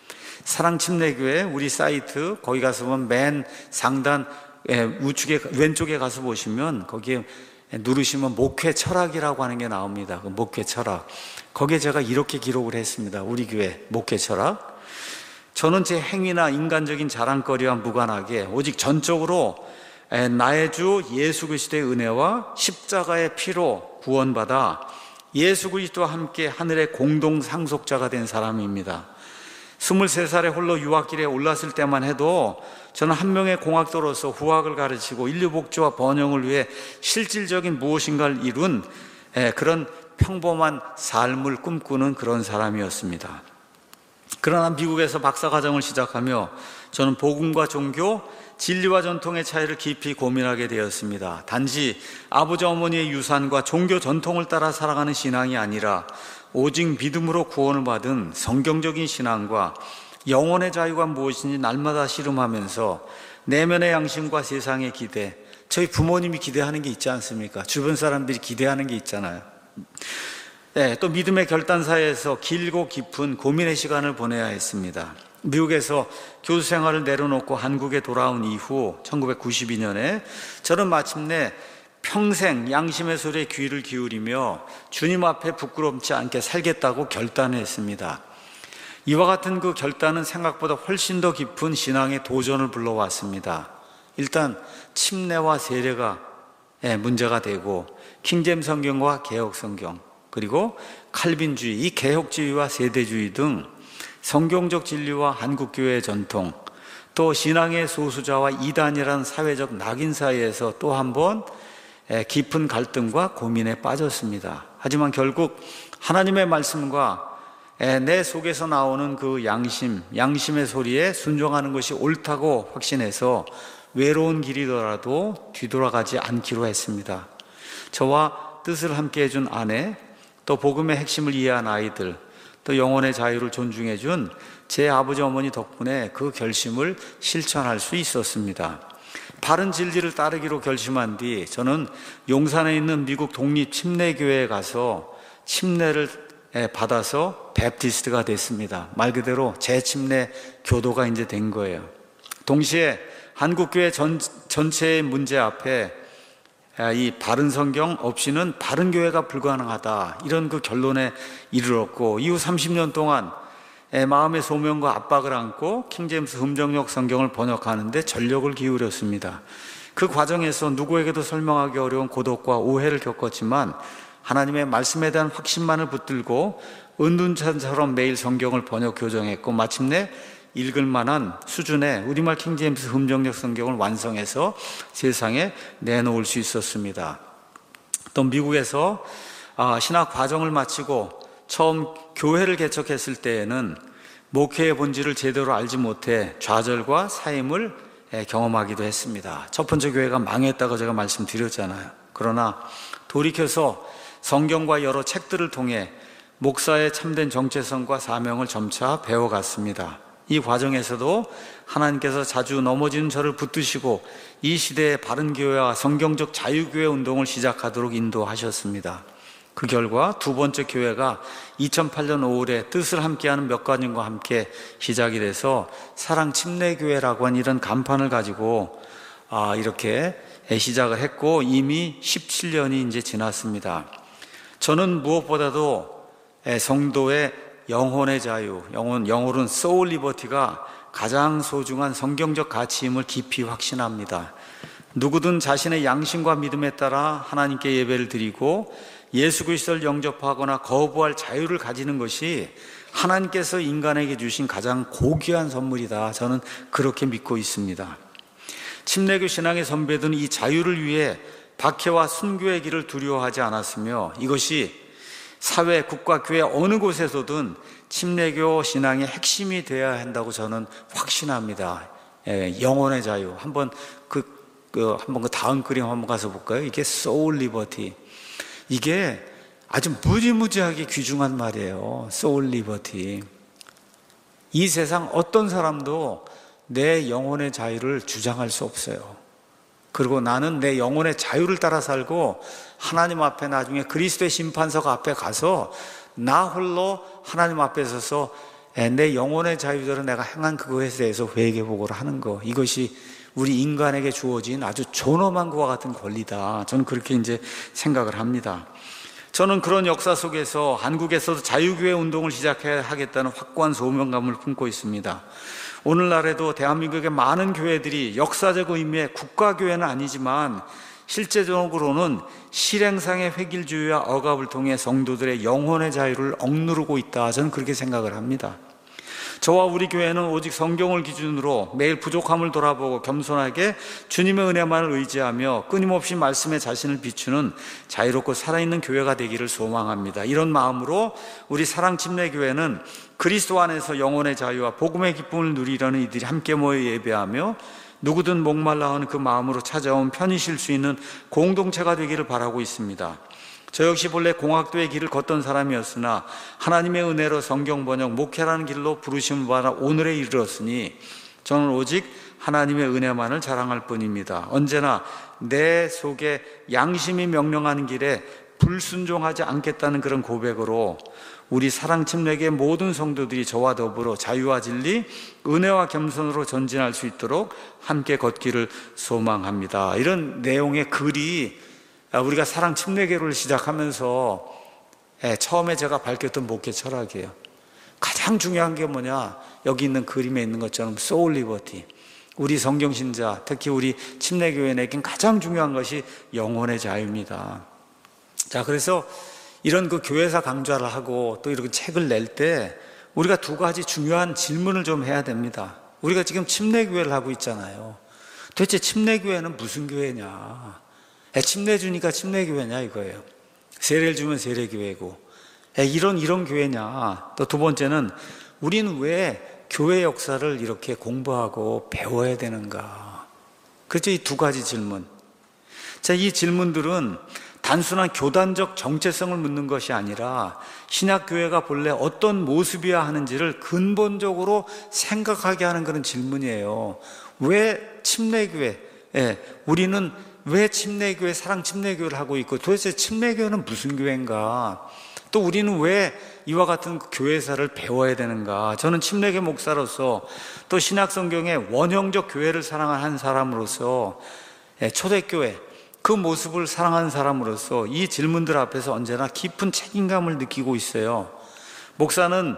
사랑침례교회 우리 사이트 거기 가서 보면 맨 상단 우측에 왼쪽에 가서 보시면 거기에 누르시면 목회 철학이라고 하는 게 나옵니다. 그 목회 철학. 거기에 제가 이렇게 기록을 했습니다. 우리 교회 목회 철학. 저는 제 행위나 인간적인 자랑거리와 무관하게 오직 전적으로 나의 주 예수 그리스도의 은혜와 십자가의 피로 구원받아 예수 그리스도와 함께 하늘의 공동 상속자가 된 사람입니다. 23살에 홀로 유학길에 올랐을 때만 해도 저는 한 명의 공학도로서 후학을 가르치고 인류 복지와 번영을 위해 실질적인 무엇인가를 이룬 그런 평범한 삶을 꿈꾸는 그런 사람이었습니다. 그러나 미국에서 박사과정을 시작하며 저는 복음과 종교, 진리와 전통의 차이를 깊이 고민하게 되었습니다. 단지 아버지 어머니의 유산과 종교 전통을 따라 살아가는 신앙이 아니라 오직 믿음으로 구원을 받은 성경적인 신앙과 영혼의 자유가 무엇인지 날마다 씨름하면서 내면의 양심과 세상의 기대, 저희 부모님이 기대하는 게 있지 않습니까? 주변 사람들이 기대하는 게 있잖아요. 또 믿음의 결단사에서 길고 깊은 고민의 시간을 보내야 했습니다. 미국에서 교수 생활을 내려놓고 한국에 돌아온 이후 1992년에 저는 마침내 평생 양심의 소리에 귀를 기울이며 주님 앞에 부끄럽지 않게 살겠다고 결단을 했습니다. 이와 같은 그 결단은 생각보다 훨씬 더 깊은 신앙의 도전을 불러왔습니다. 일단 침례와 세례가 문제가 되고 킹제임스 성경과 개혁 성경, 그리고 칼빈주의, 이 개혁주의와 세대주의 등 성경적 진리와 한국교회의 전통, 또 신앙의 소수자와 이단이라는 사회적 낙인 사이에서 또 한 번 깊은 갈등과 고민에 빠졌습니다. 하지만 결국 하나님의 말씀과 내 속에서 나오는 그 양심의 소리에 순종하는 것이 옳다고 확신해서 외로운 길이더라도 뒤돌아가지 않기로 했습니다. 저와 뜻을 함께 해준 아내, 또 복음의 핵심을 이해한 아이들, 또 영혼의 자유를 존중해 준 제 아버지 어머니 덕분에 그 결심을 실천할 수 있었습니다. 바른 진리를 따르기로 결심한 뒤 저는 용산에 있는 미국 독립 침례교회에 가서 침례를 받아서 베프티스트가 됐습니다. 말 그대로 재침례 교도가 이제 된 거예요. 동시에 한국교회 전체의 문제 앞에 이 바른 성경 없이는 바른 교회가 불가능하다, 이런 그 결론에 이르렀고, 이후 30년 동안 마음의 소명과 압박을 안고 킹제임스 흠정역 성경을 번역하는데 전력을 기울였습니다. 그 과정에서 누구에게도 설명하기 어려운 고독과 오해를 겪었지만 하나님의 말씀에 대한 확신만을 붙들고 은둔찬처럼 매일 성경을 번역 교정했고, 마침내 읽을 만한 수준의 우리말 킹제임스 흠정역 성경을 완성해서 세상에 내놓을 수 있었습니다. 또 미국에서 신학 과정을 마치고 처음 교회를 개척했을 때에는 목회의 본질을 제대로 알지 못해 좌절과 사임을 경험하기도 했습니다. 첫 번째 교회가 망했다고 제가 말씀드렸잖아요. 그러나 돌이켜서 성경과 여러 책들을 통해 목사의 참된 정체성과 사명을 점차 배워갔습니다. 이 과정에서도 하나님께서 자주 넘어지는 저를 붙드시고 이 시대의 바른 교회와 성경적 자유교회 운동을 시작하도록 인도하셨습니다. 그 결과 두 번째 교회가 2008년 5월에 뜻을 함께하는 몇 가정과 함께 시작이 돼서 사랑침례교회라고 하는 이런 간판을 가지고 이렇게 시작을 했고, 이미 17년이 이제 지났습니다. 저는 무엇보다도 성도의 영혼의 자유, 영어로는 soul liberty가 가장 소중한 성경적 가치임을 깊이 확신합니다. 누구든 자신의 양심과 믿음에 따라 하나님께 예배를 드리고 예수 그리스도를 영접하거나 거부할 자유를 가지는 것이 하나님께서 인간에게 주신 가장 고귀한 선물이다. 저는 그렇게 믿고 있습니다. 침례교 신앙의 선배들은 이 자유를 위해 박해와 순교의 길을 두려워하지 않았으며, 이것이 사회, 국가, 교회 어느 곳에서든 침례교 신앙의 핵심이 되어야 한다고 저는 확신합니다. 영혼의 자유. 한번 그 다음 그림 한번 가서 볼까요? 이게 soul liberty. 이게 아주 무지무지하게 귀중한 말이에요. soul liberty. 이 세상 어떤 사람도 내 영혼의 자유를 주장할 수 없어요. 그리고 나는 내 영혼의 자유를 따라 살고 하나님 앞에 나중에 그리스도의 심판석 앞에 가서 나 홀로 하나님 앞에 서서 내 영혼의 자유대로 내가 행한 그거에 대해서 회개보고를 하는 거, 이것이 우리 인간에게 주어진 아주 존엄한 것과 같은 권리다. 저는 그렇게 이제 생각을 합니다. 저는 그런 역사 속에서 한국에서도 자유교회 운동을 시작해야 하겠다는 확고한 소명감을 품고 있습니다. 오늘날에도 대한민국의 많은 교회들이 역사적 의미의 국가교회는 아니지만 실제적으로는 실행상의 획일주의와 억압을 통해 성도들의 영혼의 자유를 억누르고 있다. 저는 그렇게 생각을 합니다. 저와 우리 교회는 오직 성경을 기준으로 매일 부족함을 돌아보고 겸손하게 주님의 은혜만을 의지하며 끊임없이 말씀에 자신을 비추는 자유롭고 살아있는 교회가 되기를 소망합니다. 이런 마음으로 우리 사랑침례교회는 그리스도 안에서 영혼의 자유와 복음의 기쁨을 누리려는 이들이 함께 모여 예배하며 누구든 목말라 하는 그 마음으로 찾아온 편히 쉴 수 있는 공동체가 되기를 바라고 있습니다. 저 역시 본래 공학도의 길을 걷던 사람이었으나 하나님의 은혜로 성경 번역, 목회라는 길로 부르심을 받아 오늘에 이르렀으니 저는 오직 하나님의 은혜만을 자랑할 뿐입니다. 언제나 내 속에 양심이 명령하는 길에 불순종하지 않겠다는 그런 고백으로 우리 사랑침례교의 모든 성도들이 저와 더불어 자유와 진리, 은혜와 겸손으로 전진할 수 있도록 함께 걷기를 소망합니다. 이런 내용의 글이 우리가 사랑침례교를 시작하면서 처음에 제가 밝혔던 목회 철학이에요. 가장 중요한 게 뭐냐? 여기 있는 그림에 있는 것처럼 soul liberty. 우리 성경신자, 특히 우리 침례교회에겐 가장 중요한 것이 영혼의 자유입니다. 자, 그래서 이런 그 교회사 강좌를 하고 또 이렇게 책을 낼 때 우리가 두 가지 중요한 질문을 좀 해야 됩니다. 우리가 지금 침례교회를 하고 있잖아요. 도대체 침례교회는 무슨 교회냐? 침례 주니까 침례교회냐 이거예요. 세례를 주면 세례교회고 이런 교회냐. 또 두 번째는 우리는 왜 교회 역사를 이렇게 공부하고 배워야 되는가. 그렇죠. 이 두 가지 질문. 자, 이 질문들은 단순한 교단적 정체성을 묻는 것이 아니라 신약교회가 본래 어떤 모습이어야 하는지를 근본적으로 생각하게 하는 그런 질문이에요. 왜 침례교회, 우리는 왜 침례교회, 사랑침례교회를 하고 있고 도대체 침례교회는 무슨 교회인가? 또 우리는 왜 이와 같은 교회사를 배워야 되는가? 저는 침례교 목사로서 또 신약성경의 원형적 교회를 사랑하는 한 사람으로서 초대교회 그 모습을 사랑하는 사람으로서 이 질문들 앞에서 언제나 깊은 책임감을 느끼고 있어요. 목사는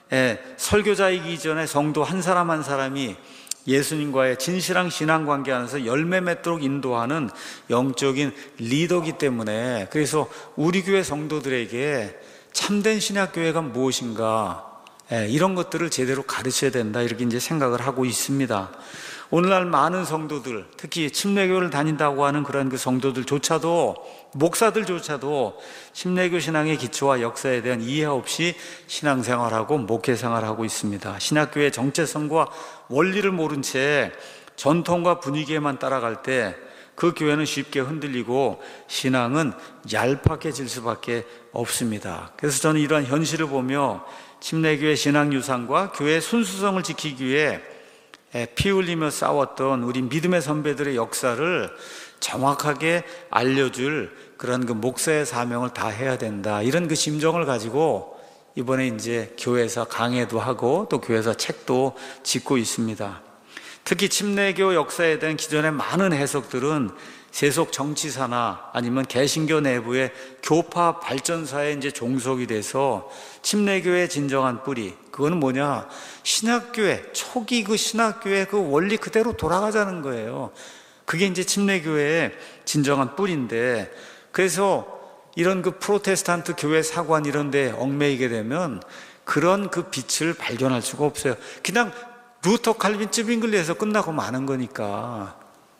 설교자이기 전에 성도 한 사람 한 사람이 예수님과의 진실한 신앙관계 안에서 열매 맺도록 인도하는 영적인 리더이기 때문에 그래서 우리 교회 성도들에게 참된 신약교회가 무엇인가 이런 것들을 제대로 가르쳐야 된다 이렇게 이제 생각을 하고 있습니다. 오늘날 많은 성도들, 특히 침례교를 다닌다고 하는 그런 그 성도들조차도, 목사들조차도 침례교 신앙의 기초와 역사에 대한 이해 없이 신앙생활하고 목회생활하고 있습니다. 신학교의 정체성과 원리를 모른 채 전통과 분위기에만 따라갈 때 그 교회는 쉽게 흔들리고 신앙은 얄팍해질 수밖에 없습니다. 그래서 저는 이러한 현실을 보며 침례교의 신앙유산과 교회의 순수성을 지키기 위해 피 흘리며 싸웠던 우리 믿음의 선배들의 역사를 정확하게 알려줄 그런 그 목사의 사명을 다 해야 된다. 이런 그 심정을 가지고 이번에 이제 교회에서 강해도 하고 또 교회에서 책도 짓고 있습니다. 특히 침례교 역사에 대한 기존의 많은 해석들은 세속 정치사나 아니면 개신교 내부의 교파 발전사에 이제 종속이 돼서 침례교의 진정한 뿌리, 그거는 뭐냐? 신학교회, 초기 그 신학교회 그 원리 그대로 돌아가자는 거예요. 그게 이제 침례교회의 진정한 뿌리인데, 그래서 이런 그 프로테스탄트 교회 사관 이런 데 얽매이게 되면 그런 그 빛을 발견할 수가 없어요. 그냥 루터 칼빈 찌빙글리에서 끝나고 마는 거니까.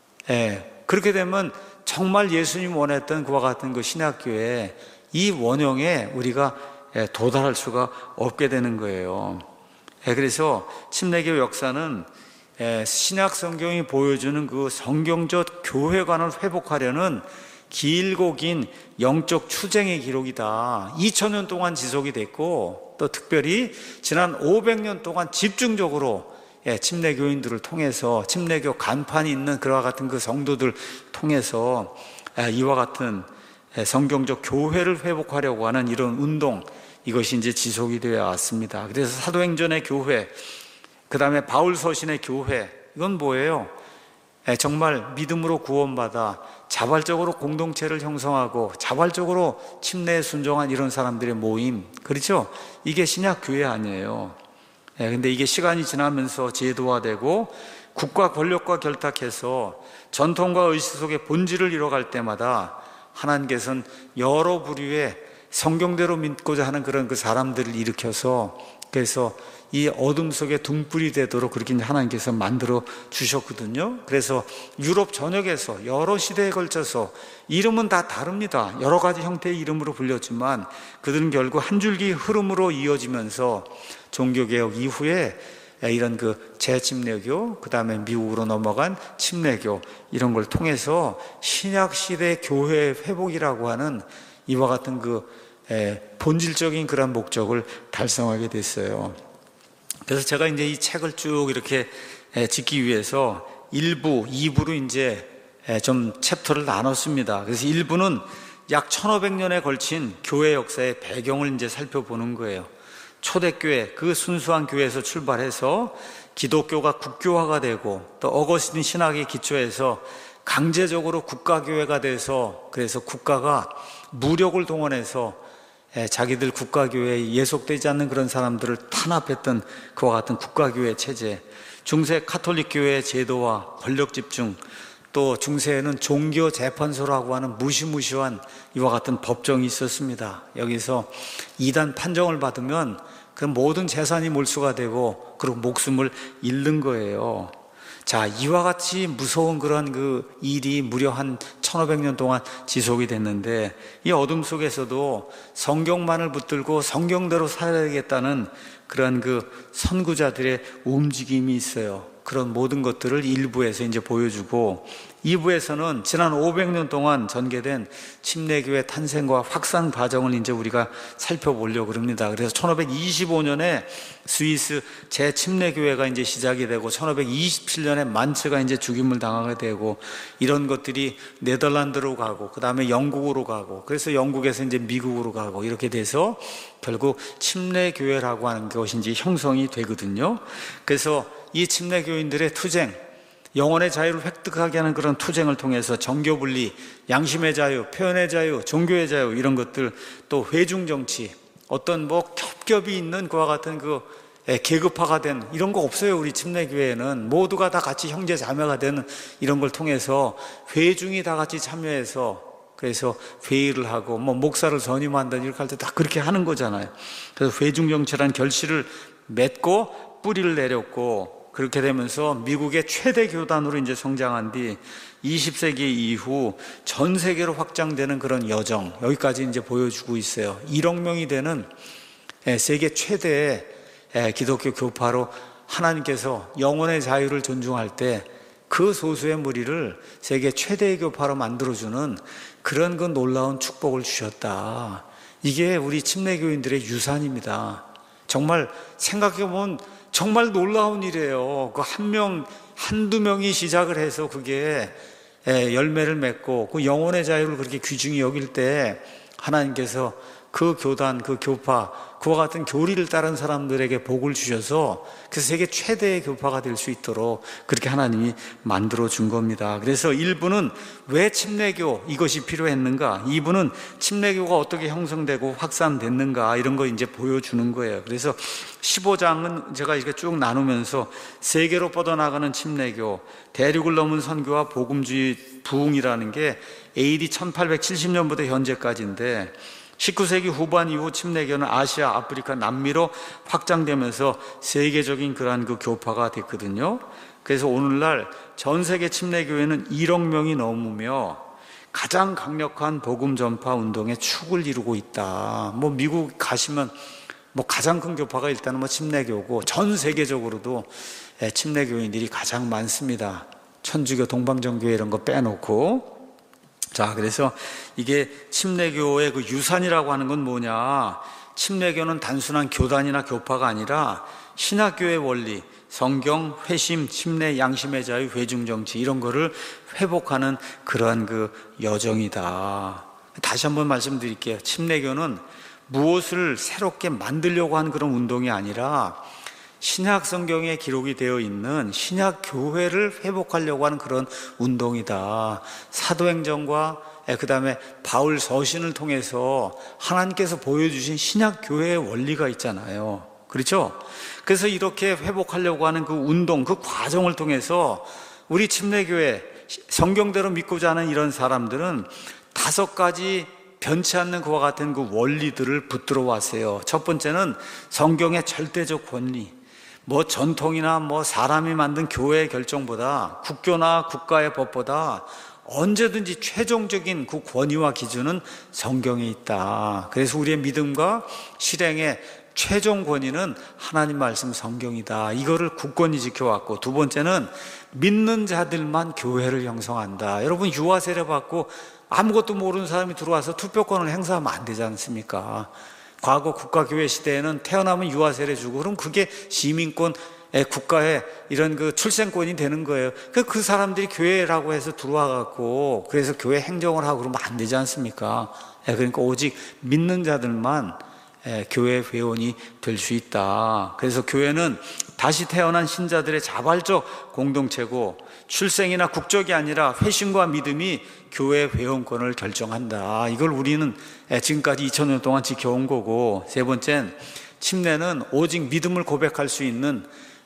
그렇게 되면 정말 예수님 원했던 그와 같은 그 신학교에 이 원형에 우리가 도달할 수가 없게 되는 거예요. 그래서 침례교 역사는 신약 성경이 보여주는 그 성경적 교회관을 회복하려는 길고 긴 영적 추쟁의 기록이다. 2000년 동안 지속이 됐고 또 특별히 지난 500년 동안 집중적으로 침례교인들을 통해서 침례교 간판이 있는 그와 같은 그 성도들 통해서 이와 같은 성경적 교회를 회복하려고 하는 이런 운동, 이것이 이제 지속이 되어 왔습니다. 그래서 사도행전의 교회, 그 다음에 바울 서신의 교회, 이건 뭐예요? 정말 믿음으로 구원받아 자발적으로 공동체를 형성하고 자발적으로 침례에 순종한 이런 사람들의 모임, 그렇죠? 이게 신약 교회 아니에요. 근데 이게 시간이 지나면서 제도화되고 국가 권력과 결탁해서 전통과 의식 속의 본질을 잃어갈 때마다 하나님께서는 여러 부류의 성경대로 믿고자 하는 그런 그 사람들을 일으켜서, 그래서 이 어둠 속에 등불이 되도록 그렇게 하나님께서 만들어 주셨거든요. 그래서 유럽 전역에서 여러 시대에 걸쳐서 이름은 다 다릅니다. 여러 가지 형태의 이름으로 불렸지만 그들은 결국 한 줄기 흐름으로 이어지면서 종교개혁 이후에 이런 그 재침례교, 그 다음에 미국으로 넘어간 침례교, 이런 걸 통해서 신약시대 교회 회복이라고 하는 이와 같은 그 본질적인 그런 목적을 달성하게 됐어요. 그래서 제가 이제 이 책을 쭉 이렇게 짓기 위해서 1부, 2부로 이제 좀 챕터를 나눴습니다. 그래서 1부는 약 1500년에 걸친 교회 역사의 배경을 이제 살펴보는 거예요. 초대교회, 그 순수한 교회에서 출발해서 기독교가 국교화가 되고 또 어거스틴 신학의 기초에서 강제적으로 국가교회가 돼서, 그래서 국가가 무력을 동원해서 자기들 국가교회에 예속되지 않는 그런 사람들을 탄압했던 그와 같은 국가교회 체제, 중세 카톨릭 교회의 제도와 권력 집중, 또 중세에는 종교재판소라고 하는 무시무시한 이와 같은 법정이 있었습니다. 여기서 이단 판정을 받으면 그 모든 재산이 몰수가 되고 그리고 목숨을 잃는 거예요. 자, 이와 같이 무서운 그런 그 일이 무려 한 1500년 동안 지속이 됐는데, 이 어둠 속에서도 성경만을 붙들고 성경대로 살아야겠다는 그런 그 선구자들의 움직임이 있어요. 그런 모든 것들을 1부에서 이제 보여주고, 2부에서는 지난 500년 동안 전개된 침례교회 탄생과 확산 과정을 이제 우리가 살펴보려고 합니다. 그래서 1525년에 스위스 재침례교회가 이제 시작이 되고 1527년에 만츠가 이제 죽임을 당하게 되고, 이런 것들이 네덜란드로 가고 그 다음에 영국으로 가고, 그래서 영국에서 이제 미국으로 가고, 이렇게 돼서 결국 침례교회라고 하는 것이 이제 형성이 되거든요. 그래서 이 침례교인들의 투쟁, 영혼의 자유를 획득하게 하는 그런 투쟁을 통해서 정교분리, 양심의 자유, 표현의 자유, 종교의 자유, 이런 것들, 또 회중정치, 어떤 뭐 겹겹이 있는 그와 같은 그 계급화가 된 이런 거 없어요. 우리 침례교회에는 모두가 다 같이 형제 자매가 되는 이런 걸 통해서 회중이 다 같이 참여해서, 그래서 회의를 하고 뭐 목사를 선임한다 이렇게 할 때 다 그렇게 하는 거잖아요. 그래서 회중정치라는 결실을 맺고 뿌리를 내렸고, 그렇게 되면서 미국의 최대 교단으로 이제 성장한 뒤 20세기 이후 전 세계로 확장되는 그런 여정, 여기까지 이제 보여주고 있어요. 1억 명이 되는 세계 최대의 기독교 교파로 하나님께서 영혼의 자유를 존중할 때 그 소수의 무리를 세계 최대의 교파로 만들어주는 그런 그 놀라운 축복을 주셨다. 이게 우리 침례교인들의 유산입니다. 정말 생각해보면 정말 놀라운 일이에요. 그 한두 명이 시작을 해서 그게 열매를 맺고 그 영혼의 자유를 그렇게 귀중히 여길 때 하나님께서 그 교단, 그 교파, 그와 같은 교리를 따른 사람들에게 복을 주셔서 그 세계 최대의 교파가 될 수 있도록 그렇게 하나님이 만들어 준 겁니다. 그래서 1부는 왜 침례교 이것이 필요했는가, 2부는 침례교가 어떻게 형성되고 확산됐는가, 이런 거 이제 보여주는 거예요. 그래서 15장은 제가 이렇게 쭉 나누면서 세계로 뻗어나가는 침례교, 대륙을 넘은 선교와 복음주의 부흥이라는 게 AD 1870년부터 현재까지인데, 19세기 후반 이후 침례교는 아시아, 아프리카, 남미로 확장되면서 세계적인 그러한 그 교파가 됐거든요. 그래서 오늘날 전 세계 침례교회는 1억 명이 넘으며 가장 강력한 복음 전파 운동의 축을 이루고 있다. 뭐 미국 가시면 뭐 가장 큰 교파가 일단은 뭐 침례교고, 전 세계적으로도 침례교인들이 가장 많습니다. 천주교, 동방정교회 이런 거 빼놓고. 자, 그래서 이게 침례교의 그 유산이라고 하는 건 뭐냐? 침례교는 단순한 교단이나 교파가 아니라 신학교의 원리, 성경, 회심, 침례, 양심의 자유, 회중정치 이런 거를 회복하는 그러한 그 여정이다. 다시 한번 말씀드릴게요. 침례교는 무엇을 새롭게 만들려고 하는 그런 운동이 아니라 신약 성경에 기록이 되어 있는 신약 교회를 회복하려고 하는 그런 운동이다. 사도행전과 그 다음에 바울 서신을 통해서 하나님께서 보여주신 신약 교회의 원리가 있잖아요. 그렇죠? 그래서 이렇게 회복하려고 하는 그 운동, 그 과정을 통해서 우리 침례교회, 성경대로 믿고자 하는 이런 사람들은 5가지 변치 않는 그와 같은 그 원리들을 붙들어 왔어요. 첫 번째는 성경의 절대적 권리, 뭐 전통이나 뭐 사람이 만든 교회의 결정보다, 국교나 국가의 법보다 언제든지 최종적인 그 권위와 기준은 성경에 있다. 그래서 우리의 믿음과 실행의 최종 권위는 하나님 말씀 성경이다. 이거를 굳건히 지켜왔고, 두 번째는 믿는 자들만 교회를 형성한다. 여러분, 유아 세례 받고 아무것도 모르는 사람이 들어와서 투표권을 행사하면 안 되지 않습니까? 과거 국가교회 시대에는 태어나면 유아 세례 주고, 그럼 그게 시민권, 국가의 이런 그 출생권이 되는 거예요. 그 사람들이 교회라고 해서 들어와갖고, 그래서 교회 행정을 하고 그러면 안 되지 않습니까? 그러니까 오직 믿는 자들만 교회 회원이 될 수 있다. 그래서 교회는 다시 태어난 신자들의 자발적 공동체고, 출생이나 국적이 아니라 회심과 믿음이 교회 회원권을 결정한다. 이걸 우리는 지금까지 2000년 동안 지켜온 거고, 세 번째는 침례는 오직 믿음을 고백할 수 있는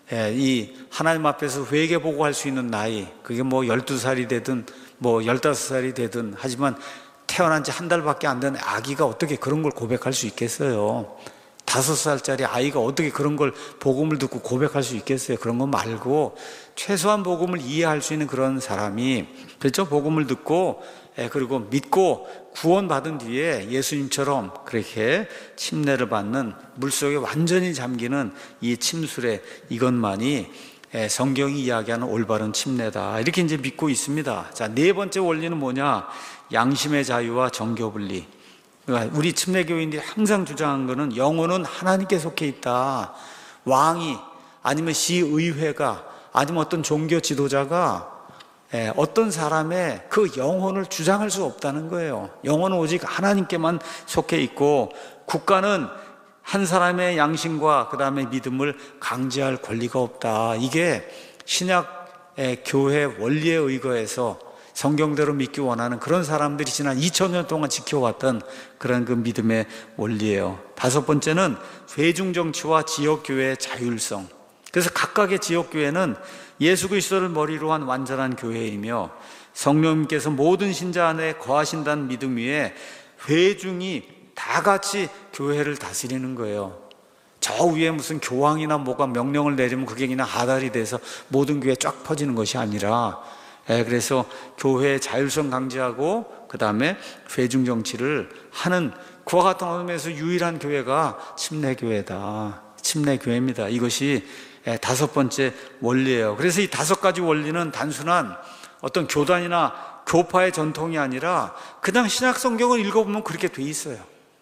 이 하나님 앞에서 회개 보고할 수 있는 나이, 그게 뭐 12살이 되든 뭐 15살이 되든, 하지만 태어난 지 한 달밖에 안 된 아기가 어떻게 그런 걸 고백할 수 있겠어요? 5살짜리 아이가 어떻게 그런 걸 복음을 듣고 고백할 수 있겠어요? 그런 거 말고 최소한 복음을 이해할 수 있는 그런 사람이, 그렇죠? 복음을 듣고 그리고 믿고 구원받은 뒤에 예수님처럼 그렇게 침례를 받는, 물속에 완전히 잠기는 이 침술에, 이것만이 성경이 이야기하는 올바른 침례다. 이렇게 이제 믿고 있습니다. 자, 네 번째 원리는 뭐냐? 양심의 자유와 정교분리. 우리 침례교인들이 항상 주장한 것은 영혼은 하나님께 속해 있다. 왕이, 아니면 시의회가, 아니면 어떤 종교 지도자가 어떤 사람의 그 영혼을 주장할 수 없다는 거예요. 영혼은 오직 하나님께만 속해 있고, 국가는 한 사람의 양심과 그 다음에 믿음을 강제할 권리가 없다. 이게 신약 교회 원리에 의거해서 성경대로 믿기 원하는 그런 사람들이 지난 2000년 동안 지켜왔던 그런 그 믿음의 원리예요. 다섯 번째는 회중정치와 지역교회의 자율성. 그래서 각각의 지역교회는 예수 그리스도를 머리로 한 완전한 교회이며, 성령님께서 모든 신자 안에 거하신다는 믿음 위에 회중이 다 같이 교회를 다스리는 거예요. 저 위에 무슨 교황이나 뭐가 명령을 내리면 그게 그냥 하달이 돼서 모든 교회에 쫙 퍼지는 것이 아니라, 그래서 교회의 자율성 강제하고 그 다음에 회중정치를 하는 그와 같은 의미에서 유일한 교회가 침례교회다. 침례교회입니다. 이것이 다섯 번째 원리예요. 그래서 이 5가지 원리는 단순한 어떤 교단이나 교파의 전통이 아니라 그냥 신약성경을 읽어보면 그렇게 돼 있어요.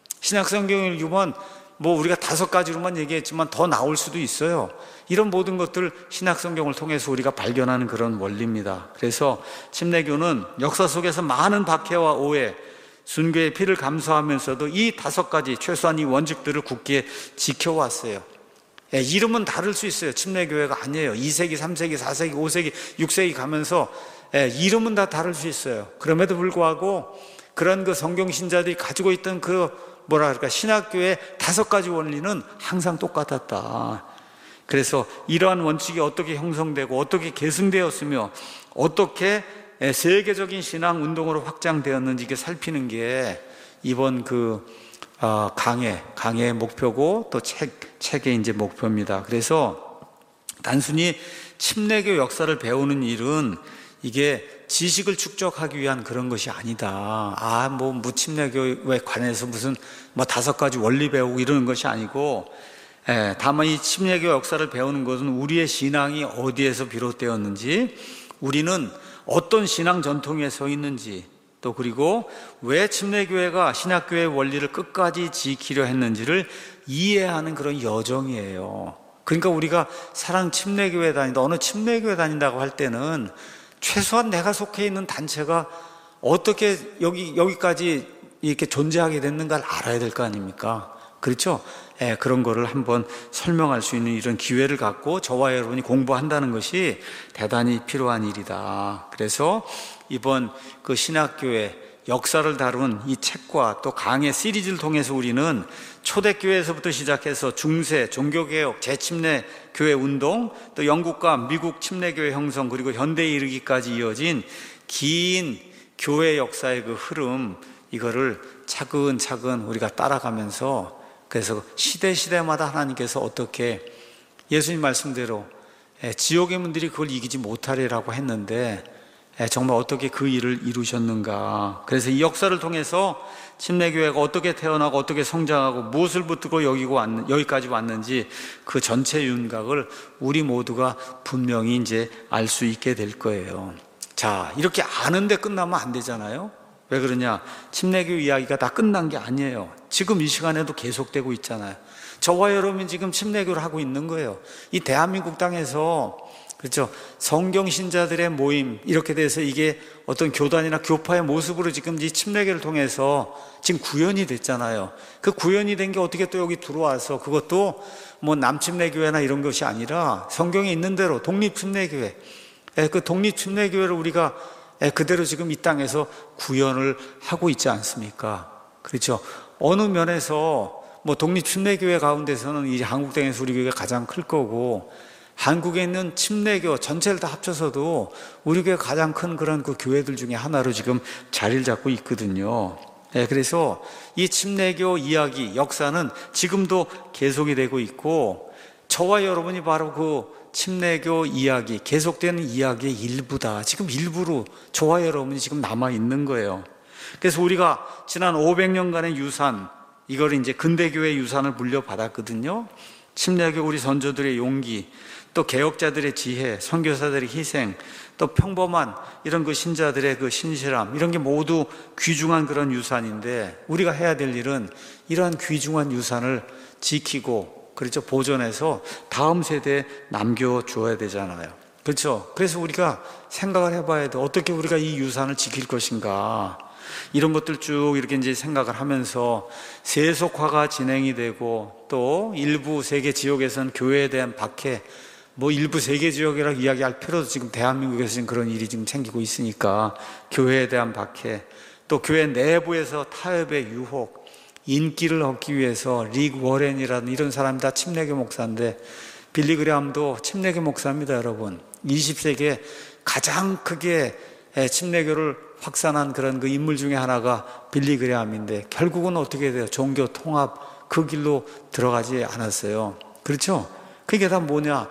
신약성경을 읽으면 뭐 우리가 5가지로만 얘기했지만 더 나올 수도 있어요. 이런 모든 것들을 신약성경을 통해서 우리가 발견하는 그런 원리입니다. 그래서 침례교는 역사 속에서 많은 박해와 오해, 순교의 피를 감수하면서도 이 5가지, 최소한 이 원칙들을 굳게 지켜왔어요. 이름은 다를 수 있어요. 침례교회가 아니에요. 2세기, 3세기, 4세기, 5세기, 6세기 가면서 이름은 다 다를 수 있어요. 그럼에도 불구하고 그런 그 성경신자들이 가지고 있던 그 신학교의 5가지 원리는 항상 똑같았다. 그래서 이러한 원칙이 어떻게 형성되고 어떻게 계승되었으며 어떻게 세계적인 신앙 운동으로 확장되었는지 이게 살피는 게 이번 그 강해의 목표고 또 책의 이제 목표입니다. 그래서 단순히 침례교 역사를 배우는 일은 이게 지식을 축적하기 위한 그런 것이 아니다. 뭐 무침례교에 관해서 무슨 뭐 5가지 원리 배우고 이러는 것이 아니고, 다만 이 침례교 역사를 배우는 것은 우리의 신앙이 어디에서 비롯되었는지, 우리는 어떤 신앙 전통에 서 있는지, 또 그리고 왜 침례교회가 신약교회의 원리를 끝까지 지키려 했는지를 이해하는 그런 여정이에요. 그러니까 우리가 사랑 침례교회 다닌다, 어느 침례교회 다닌다고 할 때는 최소한 내가 속해 있는 단체가 어떻게 여기까지 이렇게 존재하게 됐는가를 알아야 될 거 아닙니까? 그렇죠? 그런 거를 한번 설명할 수 있는 이런 기회를 갖고 저와 여러분이 공부한다는 것이 대단히 필요한 일이다. 그래서 이번 그 신학교회 역사를 다룬 이 책과 또 강의 시리즈를 통해서 우리는 초대교회에서부터 시작해서 중세, 종교개혁, 재침례 교회 운동, 또 영국과 미국 침례교회 형성, 그리고 현대에 이르기까지 이어진 긴 교회 역사의 그 흐름, 이거를 차근차근 우리가 따라가면서, 그래서 시대마다 하나님께서 어떻게 예수님 말씀대로 지옥의 문들이 그걸 이기지 못하리라고 했는데 정말 어떻게 그 일을 이루셨는가. 그래서 이 역사를 통해서 침례교회가 어떻게 태어나고 어떻게 성장하고 무엇을 붙들고 여기까지 왔는지 그 전체 윤곽을 우리 모두가 분명히 이제 알 수 있게 될 거예요. 자, 이렇게 아는데 끝나면 안 되잖아요. 왜 그러냐? 침례교 이야기가 다 끝난 게 아니에요. 지금 이 시간에도 계속되고 있잖아요. 저와 여러분이 지금 침례교를 하고 있는 거예요. 이 대한민국 땅에서, 그렇죠? 성경 신자들의 모임, 이렇게 돼서 이게 어떤 교단이나 교파의 모습으로 지금 이 침례교를 통해서 지금 구현이 됐잖아요. 그 구현이 된 게 어떻게 또 여기 들어와서, 그것도 뭐 남침례교회나 이런 것이 아니라 성경에 있는 대로 독립침례교회, 그 독립침례교회를 우리가 그대로 지금 이 땅에서 구현을 하고 있지 않습니까? 그렇죠? 어느 면에서 뭐 독립침례교회 가운데서는 이 한국 땅에서 우리 교회가 가장 클 거고, 한국에 있는 침례교 전체를 다 합쳐서도 우리 교회 가장 큰 그런 그 교회들 중에 하나로 지금 자리를 잡고 있거든요. 그래서 이 침례교 이야기, 역사는 지금도 계속이 되고 있고, 저와 여러분이 바로 그 침례교 이야기, 계속되는 이야기의 일부다. 지금 일부로 저와 여러분이 지금 남아있는 거예요. 그래서 우리가 지난 500년간의 유산, 이걸 이제 근대교회 유산을 물려받았거든요. 침례교 우리 선조들의 용기, 또 개혁자들의 지혜, 선교사들의 희생, 또 평범한 이런 그 신자들의 그 신실함, 이런 게 모두 귀중한 그런 유산인데, 우리가 해야 될 일은 이러한 귀중한 유산을 지키고, 그렇죠, 보존해서 다음 세대에 남겨줘야 되잖아요. 그렇죠? 그래서 우리가 생각을 해봐야 돼. 어떻게 우리가 이 유산을 지킬 것인가. 이런 것들 쭉 이렇게 이제 생각을 하면서 세속화가 진행이 되고, 또 일부 세계 지역에서는 교회에 대한 박해, 뭐 일부 세계 지역이라고 이야기할 필요도 지금 대한민국에서 지금 그런 일이 지금 생기고 있으니까, 교회에 대한 박해, 또 교회 내부에서 타협의 유혹, 인기를 얻기 위해서 릭 워렌이라는 이런 사람이 다 침례교 목사인데, 빌리 그레함도 침례교 목사입니다, 여러분. 20세기에 가장 크게 침례교를 확산한 그런 그 인물 중에 하나가 빌리 그레함인데, 결국은 어떻게 돼요? 종교 통합 그 길로 들어가지 않았어요. 그렇죠? 그게 다 뭐냐?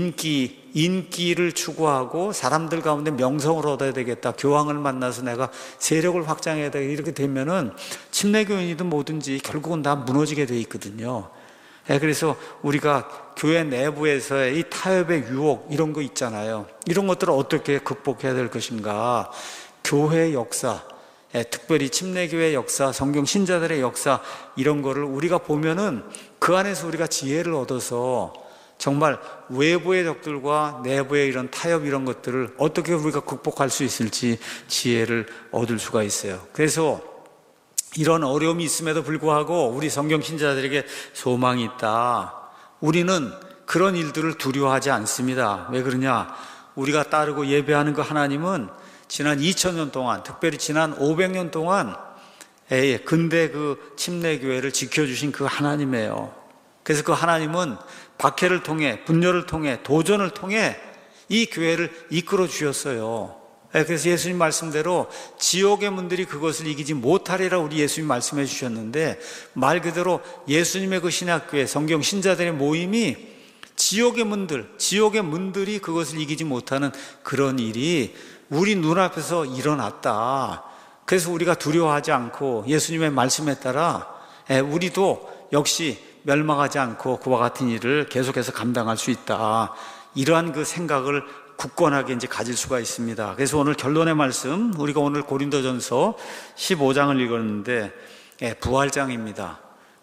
인기를 추구하고 사람들 가운데 명성을 얻어야 되겠다. 교황을 만나서 내가 세력을 확장해야 되겠다. 이렇게 되면은 침례교인이든 뭐든지 결국은 다 무너지게 돼 있거든요. 그래서 우리가 교회 내부에서의 이 타협의 유혹, 이런 거 있잖아요. 이런 것들을 어떻게 극복해야 될 것인가. 교회 역사, 특별히 침례교회 역사, 성경 신자들의 역사, 이런 거를 우리가 보면은 그 안에서 우리가 지혜를 얻어서 정말 외부의 적들과 내부의 이런 타협, 이런 것들을 어떻게 우리가 극복할 수 있을지 지혜를 얻을 수가 있어요. 그래서 이런 어려움이 있음에도 불구하고 우리 성경 신자들에게 소망이 있다. 우리는 그런 일들을 두려워하지 않습니다. 왜 그러냐? 우리가 따르고 예배하는 그 하나님은 지난 2000년 동안, 특별히 지난 500년 동안 근대 그 침례교회를 지켜주신 그 하나님이에요. 그래서 그 하나님은 박해를 통해, 분열을 통해, 도전을 통해 이 교회를 이끌어 주셨어요. 그래서 예수님 말씀대로 지옥의 문들이 그것을 이기지 못하리라 우리 예수님 말씀해 주셨는데, 말 그대로 예수님의 그 신학교회, 성경 신자들의 모임이 지옥의 문들이 그것을 이기지 못하는 그런 일이 우리 눈앞에서 일어났다. 그래서 우리가 두려워하지 않고 예수님의 말씀에 따라 우리도 역시 멸망하지 않고 그와 같은 일을 계속해서 감당할 수 있다. 이러한 그 생각을 굳건하게 이제 가질 수가 있습니다. 그래서 오늘 결론의 말씀, 우리가 오늘 고린도전서 15장을 읽었는데 부활장입니다.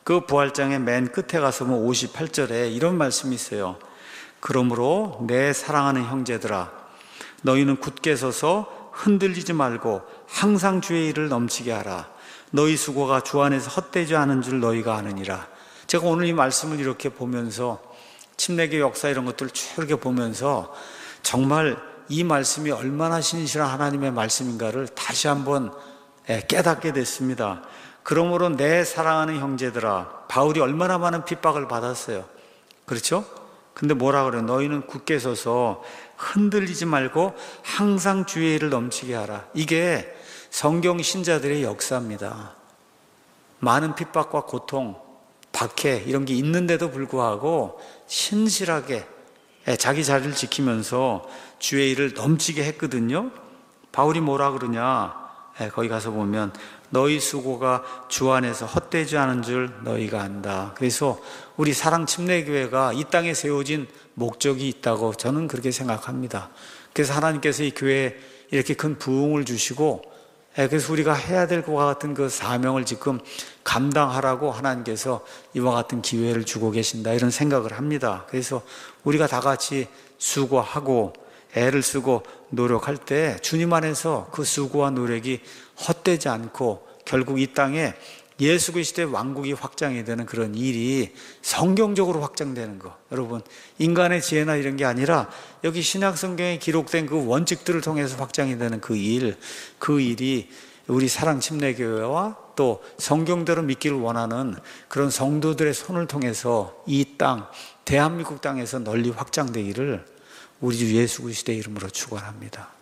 그 부활장의 맨 끝에 가서 보면 58절에 이런 말씀이 있어요. 그러므로 내 사랑하는 형제들아, 너희는 굳게 서서 흔들리지 말고 항상 주의 일을 넘치게 하라. 너희 수고가 주 안에서 헛되지 않은 줄 너희가 아느니라. 제가 오늘 이 말씀을 이렇게 보면서 침례교 역사 이런 것들을 쭉 이렇게 보면서 정말 이 말씀이 얼마나 신실한 하나님의 말씀인가를 다시 한번 깨닫게 됐습니다. 그러므로 내 사랑하는 형제들아, 바울이 얼마나 많은 핍박을 받았어요. 그렇죠? 근데 뭐라 그래요? 너희는 굳게 서서 흔들리지 말고 항상 주의 일을 넘치게 하라. 이게 성경 신자들의 역사입니다. 많은 핍박과 고통, 박해 이런 게 있는데도 불구하고 신실하게 자기 자리를 지키면서 주의 일을 넘치게 했거든요. 바울이 뭐라 그러냐? 거기 가서 보면 너희 수고가 주 안에서 헛되지 않은 줄 너희가 안다. 그래서 우리 사랑 침례교회가 이 땅에 세워진 목적이 있다고 저는 그렇게 생각합니다. 그래서 하나님께서 이 교회에 이렇게 큰 부흥을 주시고, 그래서 우리가 해야 될 것과 같은 그 사명을 지금 감당하라고 하나님께서 이와 같은 기회를 주고 계신다, 이런 생각을 합니다. 그래서 우리가 다 같이 수고하고 애를 쓰고 노력할 때 주님 안에서 그 수고와 노력이 헛되지 않고 결국 이 땅에 예수 그리스도의 왕국이 확장이 되는 그런 일이 성경적으로 확장되는 거. 여러분, 인간의 지혜나 이런 게 아니라 여기 신약 성경에 기록된 그 원칙들을 통해서 확장이 되는 그 일이 우리 사랑 침례교회와 또 성경대로 믿기를 원하는 그런 성도들의 손을 통해서 이 땅, 대한민국 땅에서 널리 확장되기를 우리 주 예수 그리스도의 이름으로 축원합니다.